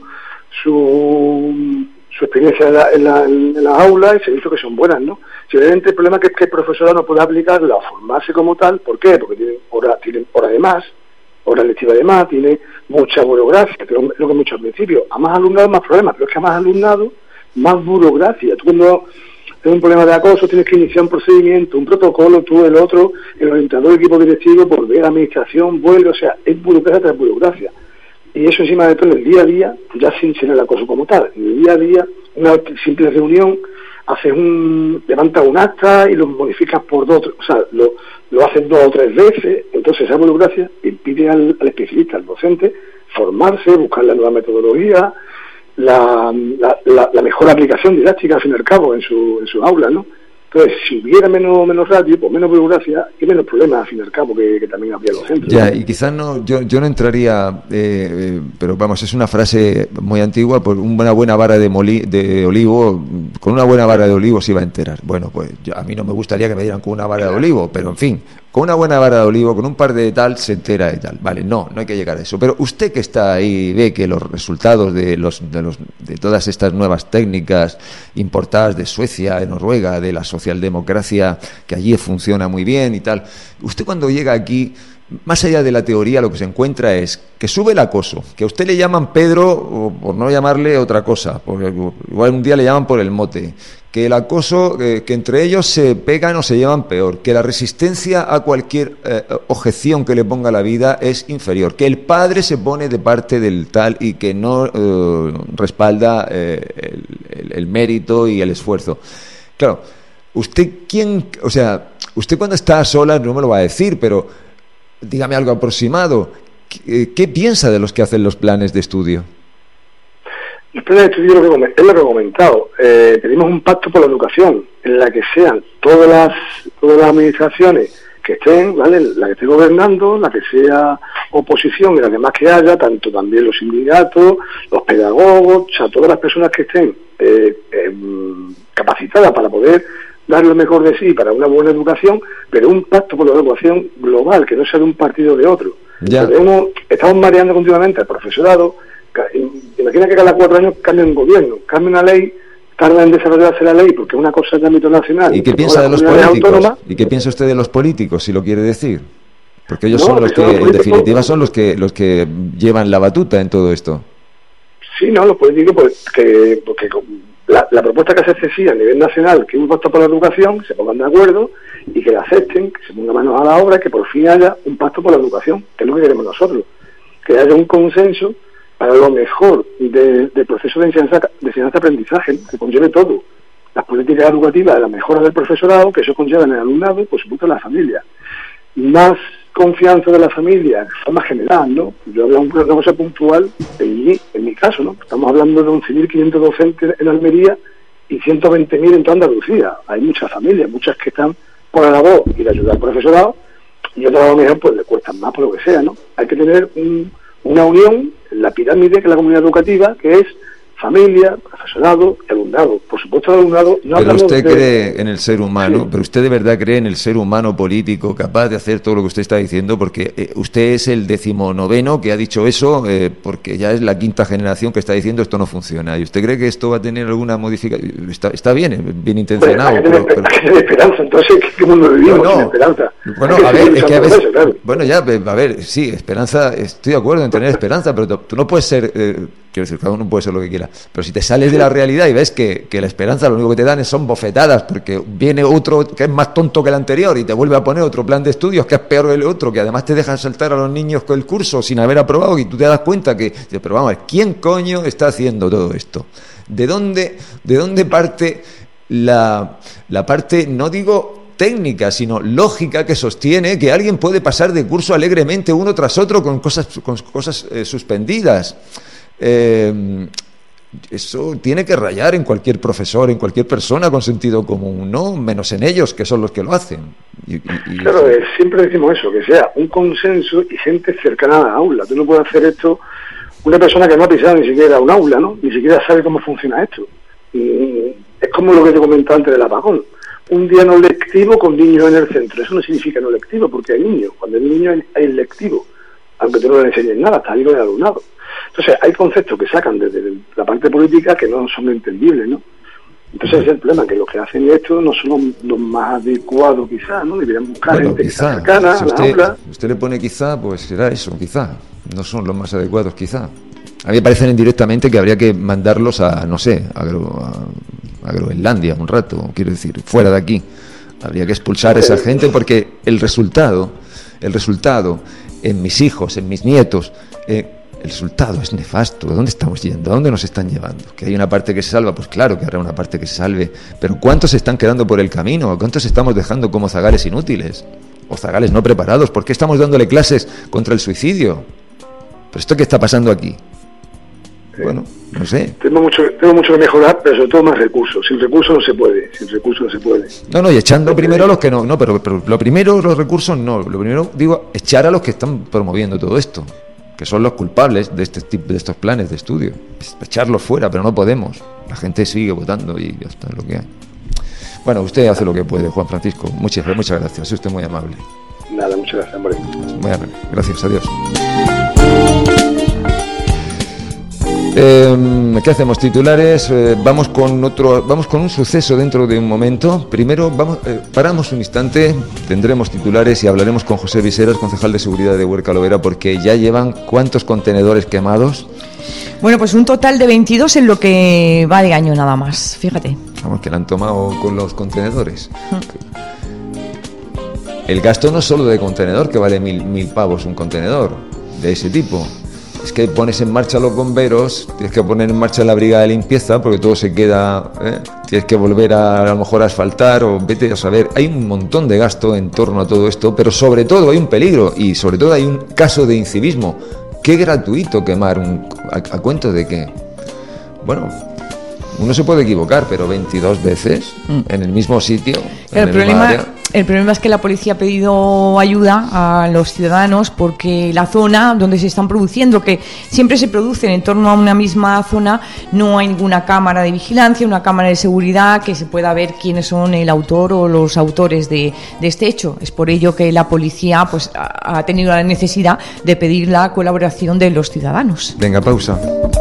su, su experiencia en la, en la, en la aula, y se ha visto que son buenas, ¿no? Simplemente el problema es que el profesorado no puede aplicarla o formarse como tal. ¿Por qué? Porque tienen horas tienen hora de más, horas lectivas de más, tiene mucha burocracia, que es lo que hemos dicho al principio. A más alumnado, más problemas, pero es que a más alumnado, más burocracia. Tú cuando tienes un problema de acoso tienes que iniciar un procedimiento, un protocolo, tú el otro, el orientador, el equipo directivo, volver a la administración, vuelve, o sea, es burocracia tras burocracia. Y eso encima de todo en el día a día, ya sin ser el acoso como tal. En el día a día, una simple reunión, haces un, levantas un acta y lo modificas por dos, o sea, lo, lo haces dos o tres veces. Entonces esa burocracia impide al, al especialista, al docente, formarse, buscar la nueva metodología, la, la, la, la mejor aplicación didáctica al fin y al cabo en su, en su aula, ¿no? Entonces, si hubiera menos menos radio, pues menos burocracia y menos problemas al fin y al cabo, que, que también habría los centros. Ya, y quizás no, yo, yo no entraría, eh, eh, pero vamos, es una frase muy antigua, por una buena vara de, moli, de olivo, con una buena vara de olivo se iba a enterar. Bueno, pues yo, a mí no me gustaría que me dieran con una vara de olivo, pero en fin, con una buena vara de olivo, con un par de tal, se entera de tal. Vale, no, no hay que llegar a eso. Pero usted que está ahí ve que los resultados de, los, de, los, de todas estas nuevas técnicas importadas de Suecia, de Noruega, de la socialdemocracia, que allí funciona muy bien y tal, usted cuando llega aquí, más allá de la teoría, lo que se encuentra es que sube el acoso, que a usted le llaman Pedro, o por no llamarle otra cosa, porque igual un día le llaman por el mote, que el acoso, eh, que entre ellos se pegan o se llevan peor, que la resistencia a cualquier eh, objeción que le ponga la vida es inferior, que el padre se pone de parte del tal y que no eh, respalda eh, el, el, el mérito y el esfuerzo. Claro, usted, ¿quién? O sea, usted cuando está a solas no me lo va a decir, pero dígame algo aproximado. ¿Qué, qué piensa de los que hacen los planes de estudio? Los planes de estudio es lo que he comentado. Eh, tenemos un pacto por la educación, en la que sean todas las todas las administraciones que estén, ¿vale? La que esté gobernando, la que sea oposición y las demás que haya, tanto también los sindicatos, los pedagogos, o sea, todas las personas que estén eh, eh, capacitadas para poder dar lo mejor de sí para una buena educación, pero un pacto por la educación global, que no sea de un partido o de otro. Ya. Tenemos, estamos mareando continuamente al profesorado. Imagina que cada cuatro años cambia un gobierno, cambia una ley, tarda en desarrollarse la ley porque es una cosa de ámbito nacional. ¿Y qué piensa de los políticos? ¿Y qué piensa usted de los políticos, si lo quiere decir? Porque ellos no, son los que, los en definitiva, son los que los que llevan la batuta en todo esto. Sí, no, los políticos, pues, que, porque la, la propuesta que se hace sí a nivel nacional, que es un pacto por la educación, se pongan de acuerdo y que la acepten, que se pongan manos a la obra, que por fin haya un pacto por la educación, que es lo que queremos nosotros, que haya un consenso para lo mejor de, del proceso de enseñanza, de enseñanza-aprendizaje, que conlleve todo, las políticas educativas, la mejora del profesorado, que eso conlleva en el alumnado y por supuesto en la familia. Más confianza de la familia, de forma general, ¿no? Yo hablo de una cosa puntual, en mi, en mi caso, ¿no? Estamos hablando de once mil quinientos docentes en Almería y ciento veinte mil en toda Andalucía. Hay muchas familias, muchas que están por la labor y de ayudar al profesorado, y otras a lo mejor pues le cuestan más por lo que sea, ¿no? Hay que tener un, una unión en la pirámide que es la comunidad educativa, que es familia, profesorado, alumnado. Por supuesto, el alumnado... No pero usted de... cree en el ser humano, sí. Pero usted de verdad cree en el ser humano político capaz de hacer todo lo que usted está diciendo, porque eh, usted es el decimonoveno que ha dicho eso, eh, porque ya es la quinta generación que está diciendo esto no funciona. ¿Y usted cree que esto va a tener alguna modificación? Está, está bien, bien intencionado. Bueno, hay que tener, pero... hay que tener esperanza, entonces, ¿qué mundo vivimos no, no. sin esperanza? Bueno, a ver, es que a veces... Eso, claro. Bueno, ya, a ver, sí, esperanza, estoy de acuerdo en tener esperanza, pero tú no puedes ser... Eh, quiero decir, cada uno puede ser lo que quiera, pero si te sales de la realidad y ves que, que la esperanza lo único que te dan son bofetadas, porque viene otro que es más tonto que el anterior y te vuelve a poner otro plan de estudios que es peor que el otro, que además te dejan saltar a los niños con el curso sin haber aprobado, y tú te das cuenta que, pero vamos a ver, ¿quién coño está haciendo todo esto? ¿De dónde, de dónde parte la, la parte, no digo técnica, sino lógica, que sostiene que alguien puede pasar de curso alegremente uno tras otro con cosas, con cosas eh, suspendidas? Eh, eso tiene que rayar en cualquier profesor, en cualquier persona con sentido común, no menos en ellos, que son los que lo hacen. Y, y, y claro, eh, siempre decimos eso, que sea un consenso y gente cercana a la aula. Tú no puedes hacer esto una persona que no ha pisado ni siquiera un aula, ¿no? Ni siquiera sabe cómo funciona esto. Y es como lo que te comentaba antes del apagón. Un día no lectivo con niños en el centro. Eso no significa no lectivo, porque hay niños. Cuando hay niños hay lectivo, aunque tú no le enseñes nada, está ahí con el alumnado. Entonces, hay conceptos que sacan desde la parte política que no son entendibles, ¿no? Entonces, ese es el problema, que los que hacen esto no son los más adecuados, quizás, ¿no? Deberían buscar bueno, gente quizá, cercana si a la usted, aula. Si usted le pone quizá, pues será eso, quizá. No son los más adecuados, quizá. A mí me parece indirectamente que habría que mandarlos a, no sé, a, a, a Groenlandia un rato, quiero decir, fuera de aquí. Habría que expulsar a esa gente porque el resultado, el resultado en mis hijos, en mis nietos... Eh, el resultado es nefasto. ¿A dónde estamos yendo? ¿A dónde nos están llevando? ¿Que hay una parte que se salva? Pues claro que habrá una parte que se salve. Pero ¿cuántos se están quedando por el camino? ¿Cuántos estamos dejando como zagales inútiles? O zagales no preparados. ¿Por qué estamos dándole clases contra el suicidio? ¿Pero esto qué está pasando aquí? Bueno, no sé. Tengo mucho, tengo mucho que mejorar, pero sobre todo más recursos. Sin recursos no se puede. Sin recursos no se puede. No, no, y echando primero a los que no. No, pero, pero lo primero, los recursos no. Lo primero, digo, echar a los que están promoviendo todo esto, que son los culpables de este tipo de estos planes de estudio. Echarlos fuera, pero no podemos. La gente sigue votando y ya está, es lo que hay. Bueno, usted hace lo que puede, Juan Francisco. Muchas, muchas gracias, es usted muy amable. Nada, muchas gracias, hombre. Muy amable. Gracias, adiós. Eh, ¿Qué hacemos? Titulares. Eh, vamos con otro, vamos con un suceso dentro de un momento. Primero vamos, eh, paramos un instante, tendremos titulares y hablaremos con José Viseras, concejal de seguridad de Huerca Lovera, porque ya llevan ¿cuántos contenedores quemados? Bueno, pues un total de veintidós en lo que va de año nada más, fíjate. Vamos, que la han tomado con los contenedores. Hmm. El gasto no es solo de contenedor, que vale mil, mil pavos un contenedor de ese tipo. Es que pones en marcha los bomberos, tienes que poner en marcha la brigada de limpieza, porque todo se queda, ¿eh? Tienes que volver a, a lo mejor a asfaltar o vete a saber. Hay un montón de gasto en torno a todo esto, pero sobre todo hay un peligro y sobre todo hay un caso de incivismo. Qué gratuito quemar un... ¿A, a cuento de qué? Bueno, uno se puede equivocar, pero veintidós veces mm. en el mismo sitio. El, en problema, el El problema es que la policía ha pedido ayuda a los ciudadanos porque la zona donde se están produciendo, que siempre se producen en torno a una misma zona, no hay ninguna cámara de vigilancia, una cámara de seguridad que se pueda ver quiénes son el autor o los autores de, de este hecho. Es por ello que la policía pues ha, ha tenido la necesidad de pedir la colaboración de los ciudadanos. Venga, pausa.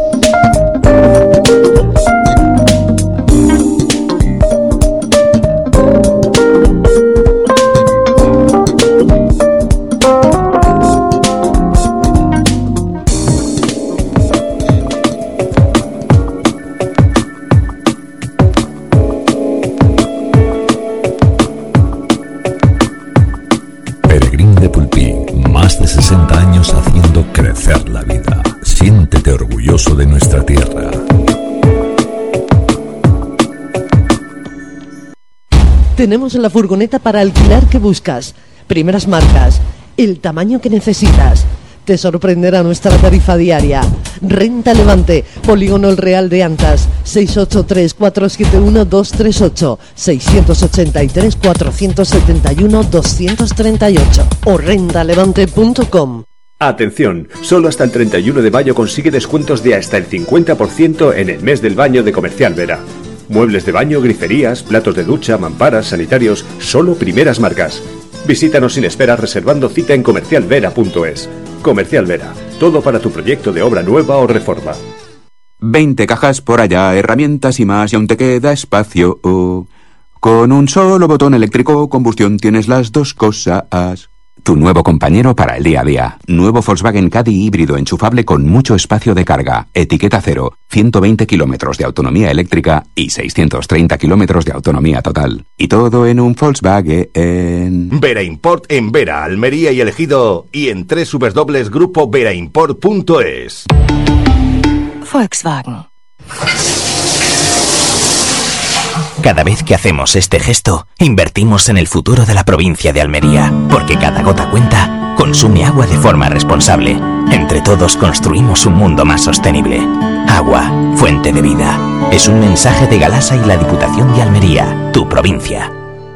Haciendo crecer la vida. Siéntete orgulloso de nuestra tierra. Tenemos la furgoneta para alquilar que buscas. Primeras marcas, el tamaño que necesitas. Te sorprenderá nuestra tarifa diaria. Renta Levante, Polígono El Real de Antas, seis ocho tres, cuatro siete uno, dos tres ocho, seis ocho tres, cuatro siete uno, dos tres ocho o rentalevante punto com. Atención, solo hasta el treinta y uno de mayo consigue descuentos de hasta el cincuenta por ciento en el mes del baño de Comercial Vera. Muebles de baño, griferías, platos de ducha, mamparas, sanitarios, solo primeras marcas. Visítanos sin esperas reservando cita en comercial vera punto es. Comercial Vera, todo para tu proyecto de obra nueva o reforma. veinte cajas por allá, herramientas y más, y aún te queda espacio. Oh. Con un solo botón eléctrico, combustión, tienes las dos cosas. Tu nuevo compañero para el día a día. Nuevo Volkswagen Caddy híbrido enchufable con mucho espacio de carga. Etiqueta cero. ciento veinte kilómetros de autonomía eléctrica y seiscientos treinta kilómetros de autonomía total. Y todo en un Volkswagen. Vera Import en Vera, Almería y El Ejido. Y en doble u doble u doble u punto grupo vera import punto es. Volkswagen. Cada vez que hacemos este gesto, invertimos en el futuro de la provincia de Almería, porque cada gota cuenta, consume agua de forma responsable. Entre todos construimos un mundo más sostenible. Agua, fuente de vida. Es un mensaje de Galasa y la Diputación de Almería, tu provincia.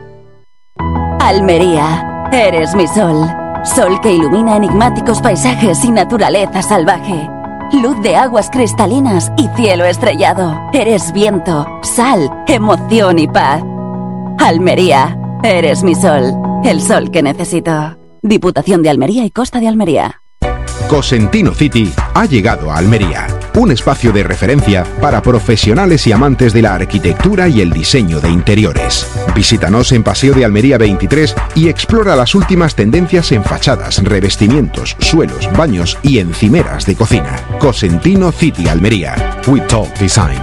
Almería, eres mi sol. Sol que ilumina enigmáticos paisajes y naturaleza salvaje. Luz de aguas cristalinas y cielo estrellado. Eres viento, sal, emoción y paz. Almería, eres mi sol. El sol que necesito. Diputación de Almería y Costa de Almería. Cosentino City ha llegado a Almería, un espacio de referencia para profesionales y amantes de la arquitectura y el diseño de interiores. Visítanos en Paseo de Almería veintitrés y explora las últimas tendencias en fachadas, revestimientos, suelos, baños y encimeras de cocina. Cosentino City Almería. We Talk Design.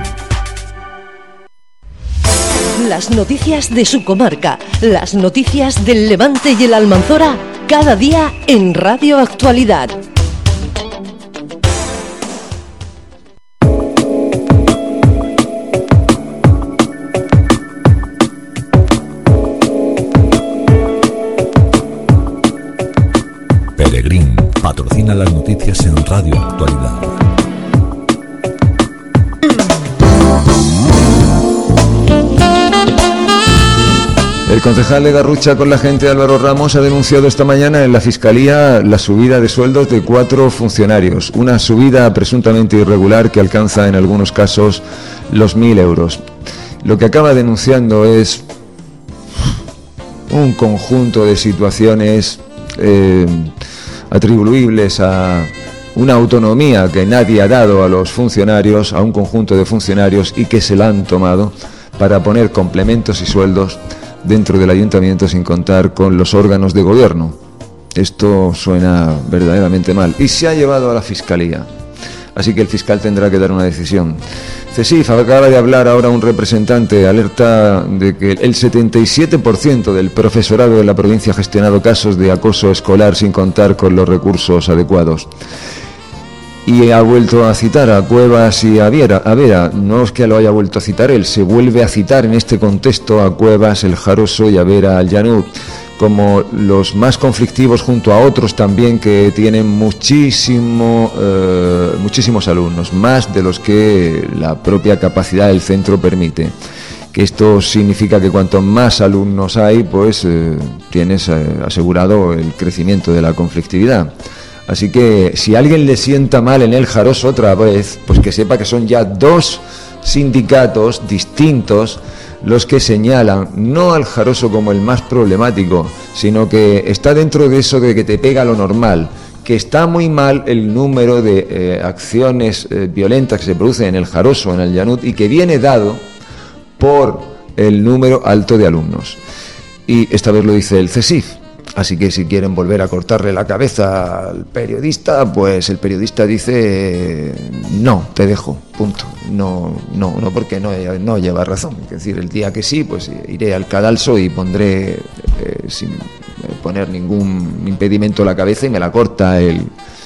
Las noticias de su comarca, las noticias del Levante y el Almanzora, cada día en Radio Actualidad. Peregrín patrocina las noticias en Radio Actualidad. El concejal de Garrucha con la gente Álvaro Ramos ha denunciado esta mañana en la Fiscalía la subida de sueldos de cuatro funcionarios, una subida presuntamente irregular que alcanza en algunos casos los mil euros. Lo que acaba denunciando es un conjunto de situaciones eh, atribuibles a una autonomía que nadie ha dado a los funcionarios, a un conjunto de funcionarios, y que se la han tomado para poner complementos y sueldos dentro del ayuntamiento sin contar con los órganos de gobierno. Esto suena verdaderamente mal y se ha llevado a la Fiscalía, así que el fiscal tendrá que dar una decisión. CESIF acaba de hablar ahora un representante, alerta de que el setenta y siete por ciento del profesorado de la provincia ha gestionado casos de acoso escolar sin contar con los recursos adecuados. Y ha vuelto a citar a Cuevas y a Vera. A Vera, no es que lo haya vuelto a citar él, se vuelve a citar en este contexto a Cuevas, el Jaroso, y a Vera, al Llanud, como los más conflictivos, junto a otros también que tienen muchísimo, eh, muchísimos alumnos, más de los que la propia capacidad del centro permite. que esto significa que cuanto más alumnos hay, pues eh, tienes eh, asegurado el crecimiento de la conflictividad. Así que si a alguien le sienta mal en el Jaroso otra vez, pues que sepa que son ya dos sindicatos distintos los que señalan no al Jaroso como el más problemático, sino que está dentro de eso de que te pega lo normal, que está muy mal el número de eh, acciones eh, violentas que se producen en el Jaroso, en el Llanut, y que viene dado por el número alto de alumnos. Y esta vez lo dice el CESIF. Así que si quieren volver a cortarle la cabeza al periodista, pues el periodista dice no, te dejo, punto. No, no, no, porque no, no lleva razón. Es decir, el día que sí, pues iré al cadalso y pondré eh, sin poner ningún impedimento la cabeza y me la corta el,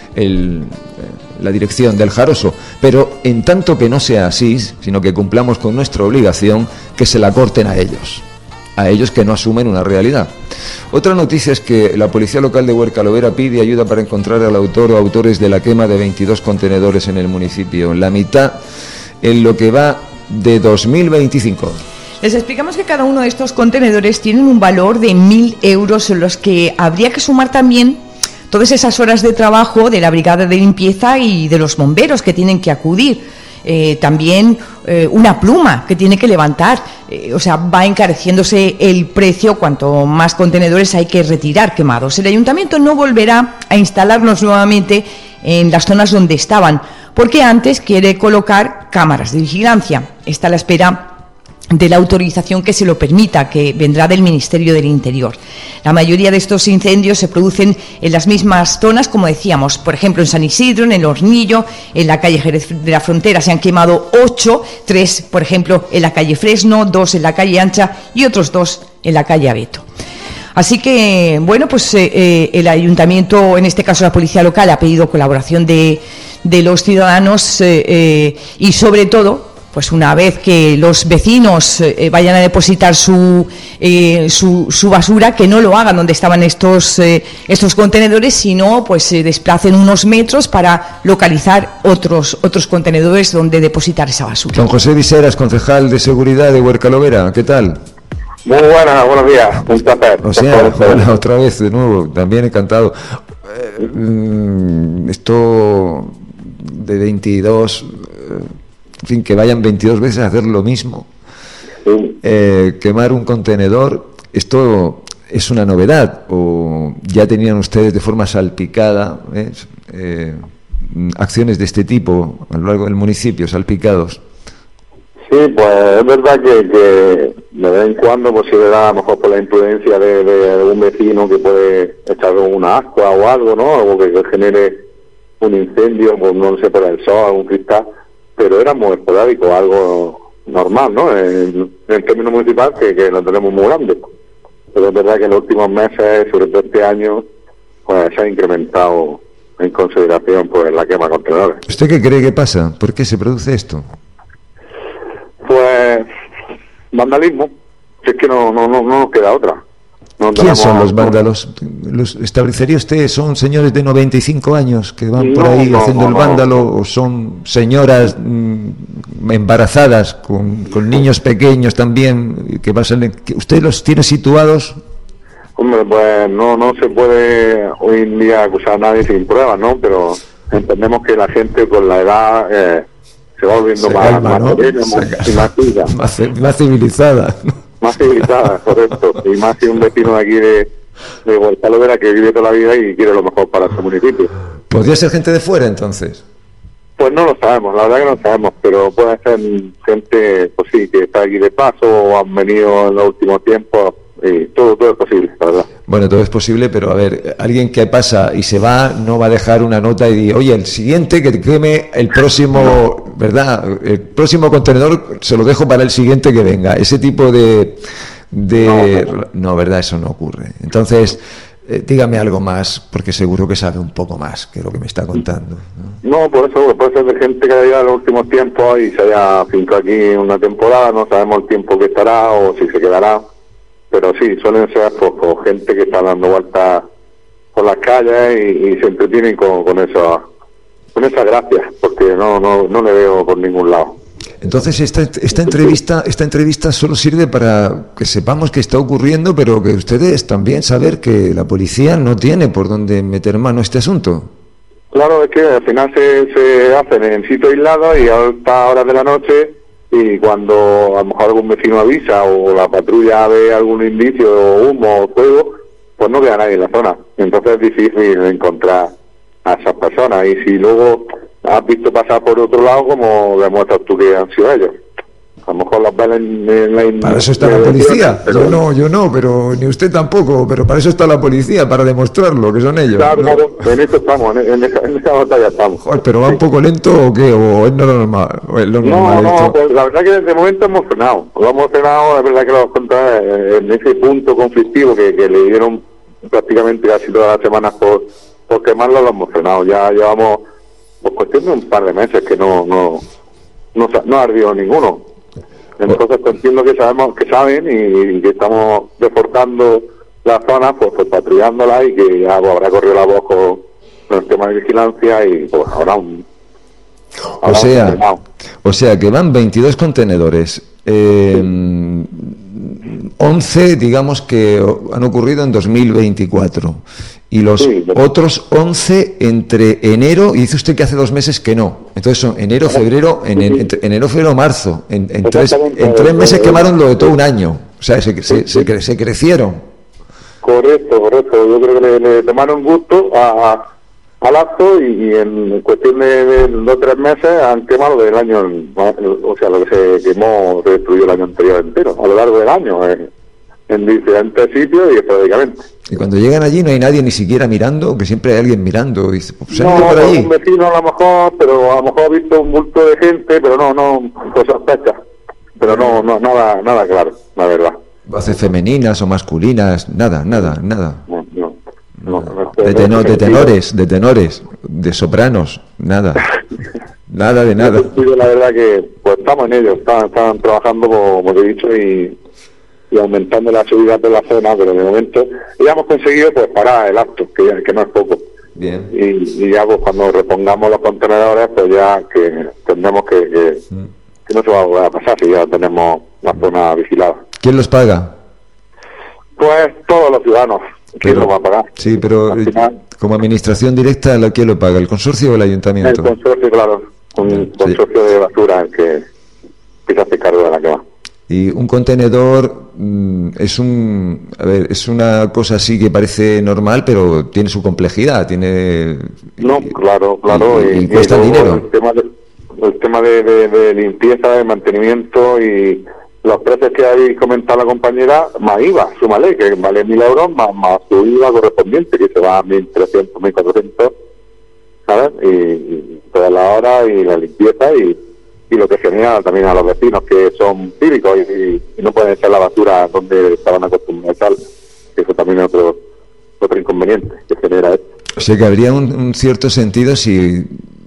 el, la dirección del Jaroso. Pero en tanto que no sea así, sino que cumplamos con nuestra obligación, que se la corten a ellos. A ellos que no asumen una realidad. Otra noticia es que la Policía Local de Huercalovera pide ayuda para encontrar al autor o autores de la quema de veintidós contenedores en el municipio, la mitad en lo que va de dos mil veinticinco. Les explicamos que cada uno de estos contenedores tienen un valor de mil euros, en los que habría que sumar también todas esas horas de trabajo de la brigada de limpieza y de los bomberos que tienen que acudir. Eh, también eh, una pluma que tiene que levantar, eh, o sea, va encareciéndose el precio cuanto más contenedores hay que retirar quemados. El ayuntamiento no volverá a instalarlos nuevamente en las zonas donde estaban, porque antes quiere colocar cámaras de vigilancia. Está a la espera de la autorización que se lo permita, que vendrá del Ministerio del Interior. La mayoría de estos incendios se producen en las mismas zonas, como decíamos, por ejemplo en San Isidro, en el Hornillo, en la calle Jerez de la Frontera se han quemado ocho, tres, por ejemplo, en la calle Fresno, dos en la calle Ancha y otros dos en la calle Abeto. Así que, bueno, pues eh, eh, el ayuntamiento, en este caso la policía local, ha pedido colaboración de, de los ciudadanos eh, eh, y sobre todo, pues una vez que los vecinos eh, vayan a depositar su, eh, su su basura, que no lo hagan donde estaban estos eh, estos contenedores, sino pues se desplacen unos metros para localizar otros otros contenedores donde depositar esa basura. Don José Viseras, concejal de seguridad de Huercalovera, ¿qué tal? Muy buenas, buenos días, un placer. O sea, hola, otra vez de nuevo, también encantado. Eh, esto de veintidós... Eh, en fin, que vayan veintidós veces a hacer lo mismo, sí. eh, quemar un contenedor, ¿esto es una novedad o ya tenían ustedes de forma salpicada eh, eh, acciones de este tipo a lo largo del municipio, salpicados? Sí, pues es verdad que, que de vez en cuando pues se le da a lo mejor por la imprudencia de, de un vecino que puede echar una ascua o algo, ¿no? Algo que, que genere un incendio, pues no sé, por el sol, un cristal. Pero era muy esporádico, algo normal, ¿no? En, en el término municipal, que, que lo tenemos muy grande. Pero es verdad que en los últimos meses, sobre todo este año, pues se ha incrementado en consideración pues la quema de contenedores. ¿Usted qué cree que pasa? ¿Por qué se produce esto? Pues vandalismo. Es que no, no, no, no nos queda otra. No ¿Quién son los vándalos? ¿Los establecería usted? ¿Son señores de noventa y cinco años que van por ahí no, haciendo no, el vándalo? No. ¿O son señoras mmm, embarazadas con, con niños pequeños también? Que pasan, que ¿usted los tiene situados? Hombre, pues no no se puede hoy en día acusar a nadie sin pruebas, ¿no? Pero entendemos que la gente con la edad eh, se va volviendo se más, calma, más, ¿no? serena, más, más, más, más civilizada, ¿no? Más civilizada, correcto, y más que un vecino de aquí de, de Huercalovera que vive toda la vida y quiere lo mejor para su municipio. ¿Podría ser gente de fuera entonces? Pues no lo sabemos, la verdad que no lo sabemos, pero puede ser gente, pues sí, que está aquí de paso o han venido en los últimos tiempos, y todo, todo es posible, la verdad. Bueno, todo es posible, pero a ver, alguien que pasa y se va no va a dejar una nota y dice, oye, el siguiente que queme el próximo, ¿verdad? El próximo contenedor se lo dejo para el siguiente que venga. Ese tipo de... de no, no. no ¿verdad? Eso no ocurre. Entonces, eh, dígame algo más, porque seguro que sabe un poco más que lo que me está contando. No, no por eso puede ser de gente que haya ido en los últimos tiempos y se haya fincado aquí una temporada, no sabemos el tiempo que estará o si se quedará. Pero sí, suelen ser pues, pues, gente que está dando vueltas por las calles y, y se entretienen con, con esa con esas gracias, porque no, no no le veo por ningún lado. Entonces esta, esta entrevista esta entrevista solo sirve para que sepamos qué está ocurriendo, pero que ustedes también saber que la policía no tiene por dónde meter mano a este asunto. Claro, es que al final se, se hacen en sitios aislados y a altas horas de la noche, y cuando a lo mejor algún vecino avisa o la patrulla ve algún indicio o humo o fuego, pues no queda nadie en la zona. Entonces es difícil encontrar a esas personas, y si luego has visto pasar por otro lado, como demuestras tú que han sido ellos. A lo mejor las ven en, en la... In- para eso está la policía. Pero... Yo no, yo no, pero ni usted tampoco, pero para eso está la policía, para demostrarlo, que son ellos. Claro, ¿no? claro, en eso estamos, en, en, esa, en esa batalla estamos. Joder, pero va un poco lento o qué, o es normal. O es lo normal no, esto. no, pues la verdad que de momento hemos frenado. Lo hemos frenado, es verdad que lo hemos contado en ese punto conflictivo que, que le dieron prácticamente casi todas las semanas por, por quemarlo, lo hemos frenado. Ya llevamos, pues cuestión de un par de meses que no, no, no, no ha ardido ninguno. Entonces pues, entiendo que sabemos que saben y, y que estamos reforzando la zona, pues, pues patrullándola, y que ya pues, habrá corrido la voz con, con el tema de vigilancia, y pues ahora un... O sea, o sea que van veintidós contenedores, eh, once digamos que han ocurrido en dos mil veinticuatro, y los sí, otros once entre enero, y dice usted que hace dos meses que no, entonces son enero, febrero, en, en, entre, enero, febrero, marzo, en, en, tres, en tres meses quemaron lo de todo un año, o sea, se, se, se, se, se crecieron. Correcto, correcto, yo creo que le, le tomaron gusto a... a al acto, y, y en cuestión de, de dos o tres meses han quemado del año, o sea, lo que se quemó se destruyó el año anterior entero, a lo largo del año, en, en diferentes sitios y esporádicamente. Y cuando llegan allí no hay nadie ni siquiera mirando, que siempre hay alguien mirando, y dice, pues, no, por allí. Un vecino a lo mejor, pero a lo mejor ha visto un bulto de gente, pero no, no, pues sospecha, pero no, no, nada, nada claro, la verdad. Voces femeninas o masculinas, nada, nada, nada. No, no. No, no, de, teno, de tenores, de tenores, de sopranos, nada, nada de nada. La verdad que pues estamos en ello, están, están trabajando como te he dicho y, y aumentando la subida de la zona, pero de momento ya hemos conseguido pues parar el acto, que, ya, que no es poco. Bien. Y, y ya pues cuando repongamos los contenedores, pues ya que tendremos que, que, mm. que no se va a volver a pasar si ya tenemos la zona vigilada. ¿Quién los paga? Pues todos los ciudadanos. ¿Quién Pero, lo va a pagar? Sí, pero final, como administración directa, ¿quién lo paga? ¿El consorcio o el ayuntamiento? El consorcio, claro. Un sí. consorcio de basura que, que se hace cargo de la quema. Y un contenedor mmm, es un, a ver, es una cosa así que parece normal, pero tiene su complejidad, tiene. No, y, claro, claro. Y, y, y, y cuesta y dinero. El tema de, el tema de, de, de limpieza, de mantenimiento y los precios que habéis comentado la compañera, más I V A, súmale, que vale mil euros, más, más su I V A correspondiente, que se va a mil trescientos, mil cuatrocientos, ¿sabes? Y, y toda la hora y la limpieza y, y lo que genera también a los vecinos, que son cívicos y, y no pueden echar la basura donde estaban acostumbrados a echar, que eso también es otro, otro inconveniente que genera esto. O sea que habría un, un cierto sentido si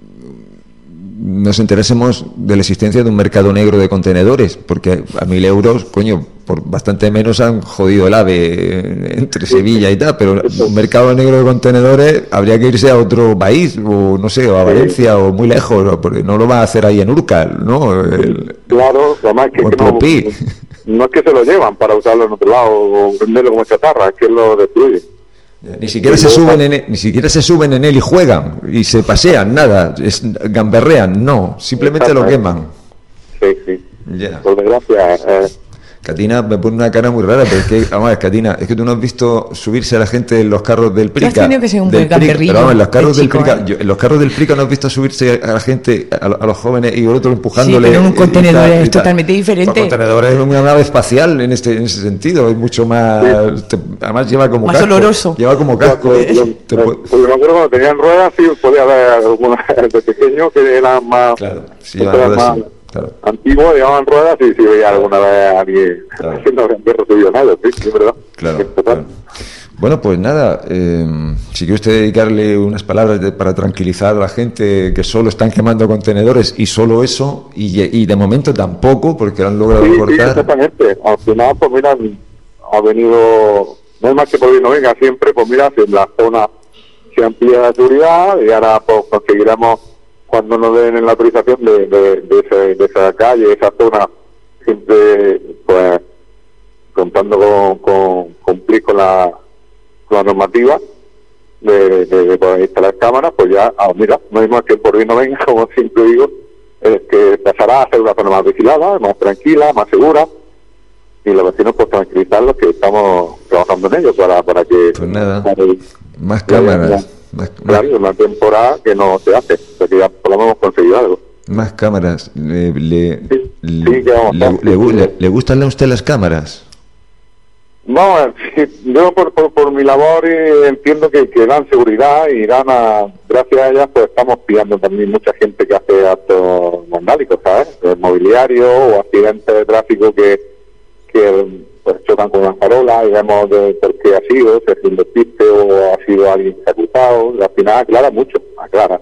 nos enterásemos de la existencia de un mercado negro de contenedores, porque a mil euros, coño, por bastante menos han jodido el AVE entre Sevilla y tal, pero un mercado negro de contenedores habría que irse a otro país, o no sé, o a Valencia, o muy lejos, porque no lo va a hacer ahí en Urcal, ¿no? El, claro, además que, que no, no es que se lo llevan para usarlo en otro lado, o venderlo como chatarra, es que lo destruye. Ni siquiera se suben en él, ni siquiera se suben en él y juegan y se pasean, nada, es, gamberrean, no, simplemente lo queman. Sí, sí. Yeah. Por desgracia. Eh. Catina me pone una cara muy rara, pero es que, vamos a ver, Catina, es que tú no has visto subirse a la gente en los carros del Prica. Has tenido que ser un buen gamberrillo. Pero vamos, en los carros del chico, Prica, ¿eh? yo, en los carros del Prica no has visto subirse a la gente, a, a los jóvenes y el otro empujándole. Sí, pero en un contenedor y, y, es totalmente diferente. Un contenedor es una nave espacial en este en ese sentido, es mucho más, sí. te, además lleva como más casco. oloroso. Lleva como casco. Yo, yo, te, yo, porque me acuerdo cuando tenían ruedas, sí, podía haber algunas de pequeño que eran más. Claro, sí, eran más. Sí. Claro. Antiguo, llevaban ruedas y si veía alguna vez a alguien claro. haciendo un subido nada, sí, es verdad. Claro, claro. Bueno, pues nada, eh, si quiere usted dedicarle unas palabras de, para tranquilizar a la gente que solo están quemando contenedores y solo eso, y, y de momento tampoco, porque han logrado sí, cortar. Sí, exactamente. Al final, pues mira, ha venido, no es más que por no venga siempre, pues mira, si en la zona se amplía la seguridad y ahora pues conseguiremos cuando nos den la autorización de, de, de, ese, de esa calle, de esa zona, siempre pues contando con, con cumplir con la, con la normativa de, de, de poder instalar cámaras, pues ya, ah, mira, no hay más que por bien no venga, como siempre digo, es que pasará a ser una zona más vigilada, más tranquila, más segura, y los vecinos pues tranquilizarlos que estamos trabajando en ello para, para que... Pues nada, para, más la, cámaras. La, más, claro, más. Una temporada que no se hace, porque ya por lo menos hemos conseguido algo. Más cámaras. ¿Le, le, sí, le, sí, le, le, le, le, ¿Le gustan a usted las cámaras? No, yo por, por, por mi labor entiendo que, que dan seguridad y dan a, gracias a ellas pues estamos pillando también mucha gente que hace actos vandálicos, ¿sabes? El mobiliario o accidentes de tráfico que, que pues chocan con una farola y vemos de por qué ha sido, si ha sido un despiste o ha sido alguien ejecutado, al final aclara mucho, aclara.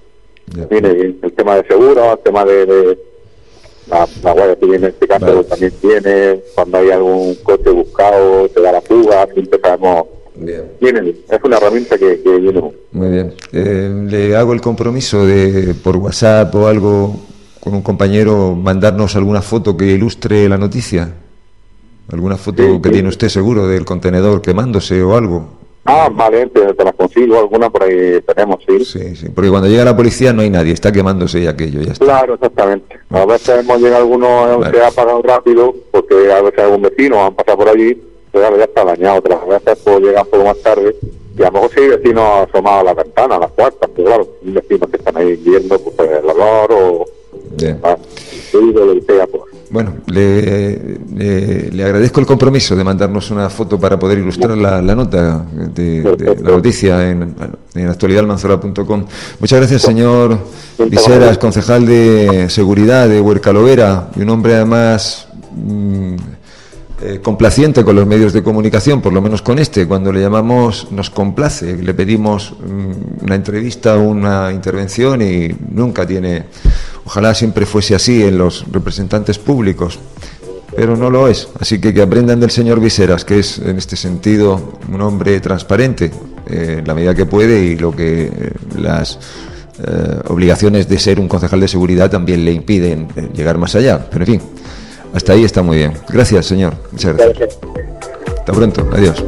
Mire, el tema de seguro, el tema de... de La, la Guardia Civil en este caso vale. También tiene, cuando hay algún coche buscado, te da la fuga, siempre sabemos. Bien. Vienen, es una herramienta que, que viene. Muy bien. Eh, le hago el compromiso de, por WhatsApp o algo, con un compañero, mandarnos alguna foto que ilustre la noticia. ¿Alguna foto sí, que sí. tiene usted seguro del contenedor quemándose o algo? Ah, vale, te, te las consigo, alguna por ahí tenemos, sí. Sí, sí, porque cuando llega la policía no hay nadie, está quemándose y aquello, ya está. Claro, exactamente. A veces hemos llegado algunos, vale. se ha apagado rápido, porque a veces algún vecino han pasado por allí, pero ya está dañado. Otras veces pues llegan un poco más tarde, y a lo mejor sí hay vecinos asomados a la ventana, a las puertas, pero claro, hay vecinos que están ahí viendo pues, el olor o... Bien. Ah, lo que sea, pues. Bueno, le, le, le agradezco el compromiso de mandarnos una foto para poder ilustrar la, la nota de, de la noticia en, en actualidad almanzora punto com. Muchas gracias, señor Viseras, concejal de Seguridad de Huercalovera, y un hombre además mmm, eh, complaciente con los medios de comunicación, por lo menos con este. Cuando le llamamos nos complace, le pedimos mmm, una entrevista, una intervención y nunca tiene... Ojalá siempre fuese así en los representantes públicos, pero no lo es. Así que que aprendan del señor Viseras, que es en este sentido un hombre transparente, eh, en la medida que puede, y lo que eh, las eh, obligaciones de ser un concejal de seguridad también le impiden eh, llegar más allá. Pero en fin, hasta ahí está muy bien. Gracias, señor. Muchas gracias. Hasta pronto. Adiós.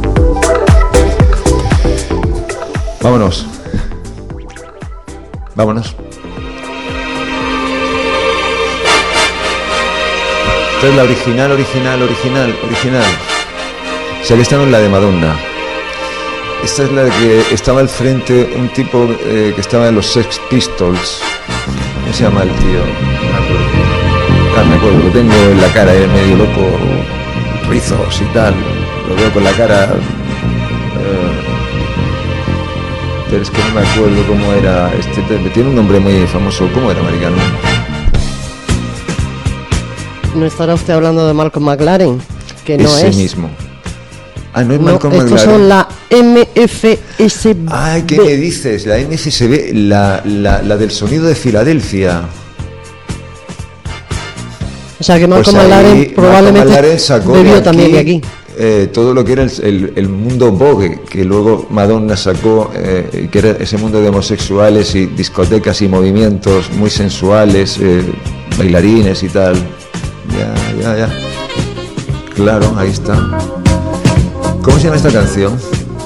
Vámonos. Vámonos. Esta es la original, original, original, original. O sea que esta no es la de Madonna. Esta es la de que estaba al frente un tipo eh, que estaba en los Sex Pistols. ¿Cómo se llama el tío? No me acuerdo. Ah, me acuerdo, lo tengo en la cara, eh, medio loco, rizos y tal. Lo veo con la cara... Eh, pero es que no me acuerdo cómo era. Este tiene un nombre muy famoso. ¿Cómo era, americano? ¿No estará usted hablando de Malcolm McLaren? Que no Ese es. mismo. Ah, no es no, Malcolm estos McLaren. son la M F S B. Ay, ¿qué me dices? La M F S B, la, la, la del sonido de Filadelfia. O sea que Malcolm pues McLaren probablemente McLaren sacó bebió de aquí, también de aquí. Eh, todo lo que era el, el, el mundo Vogue, que luego Madonna sacó, eh, que era ese mundo de homosexuales y discotecas y movimientos muy sensuales, eh, bailarines y tal. Ya, ya, ya. Claro, ahí está. ¿Cómo se llama esta canción?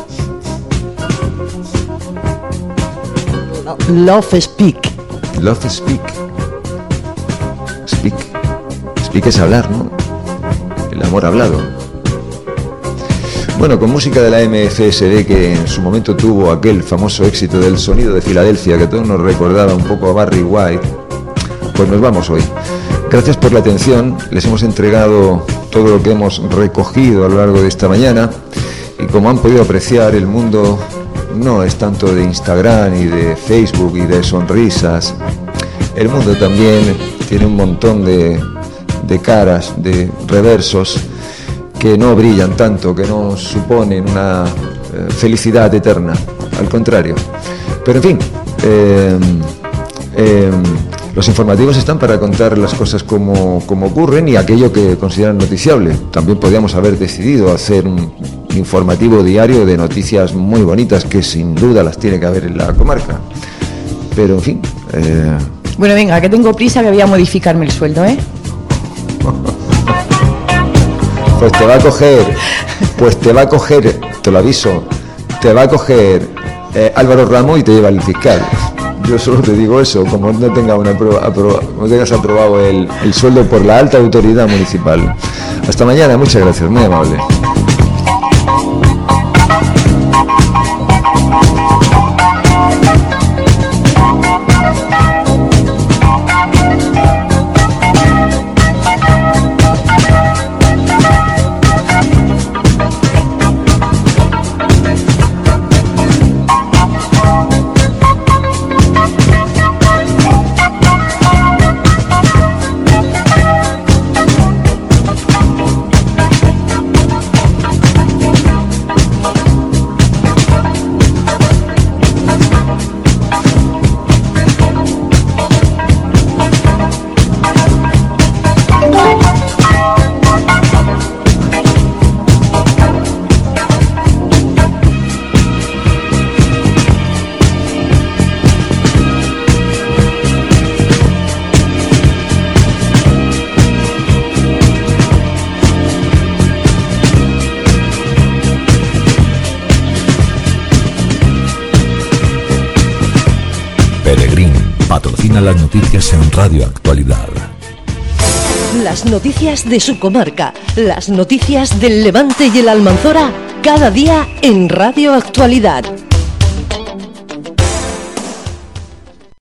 Love Speak. Love Speak. Speak. Speak es hablar, ¿no? El amor hablado. Bueno, con música de la M F S B, que en su momento tuvo aquel famoso éxito del sonido de Filadelfia, que todos nos recordaba un poco a Barry White, pues nos vamos hoy. Gracias por la atención, les hemos entregado todo lo que hemos recogido a lo largo de esta mañana, y como han podido apreciar, el mundo no es tanto de Instagram y de Facebook y de sonrisas. El mundo también tiene un montón de, de caras, de reversos, que no brillan tanto, que no suponen una eh, felicidad eterna, al contrario. Pero en fin, eh, eh, los informativos están para contar las cosas como, como ocurren y aquello que consideran noticiable. También podríamos haber decidido hacer un informativo diario de noticias muy bonitas, que sin duda las tiene que haber en la comarca. Pero en fin, Eh... Bueno, venga, que tengo prisa, que voy a modificarme el sueldo, ¿eh? Pues te va a coger, pues te va a coger, te lo aviso, te va a coger eh, Álvaro Ramos y te lleva el fiscal. Yo solo te digo eso, como no tenga una apro- apro- no tengas aprobado el, el sueldo por la alta autoridad municipal. Hasta mañana, muchas gracias, muy amable. Patrocina las noticias en Radio Actualidad. Las noticias de su comarca, las noticias del Levante y el Almanzora, cada día en Radio Actualidad.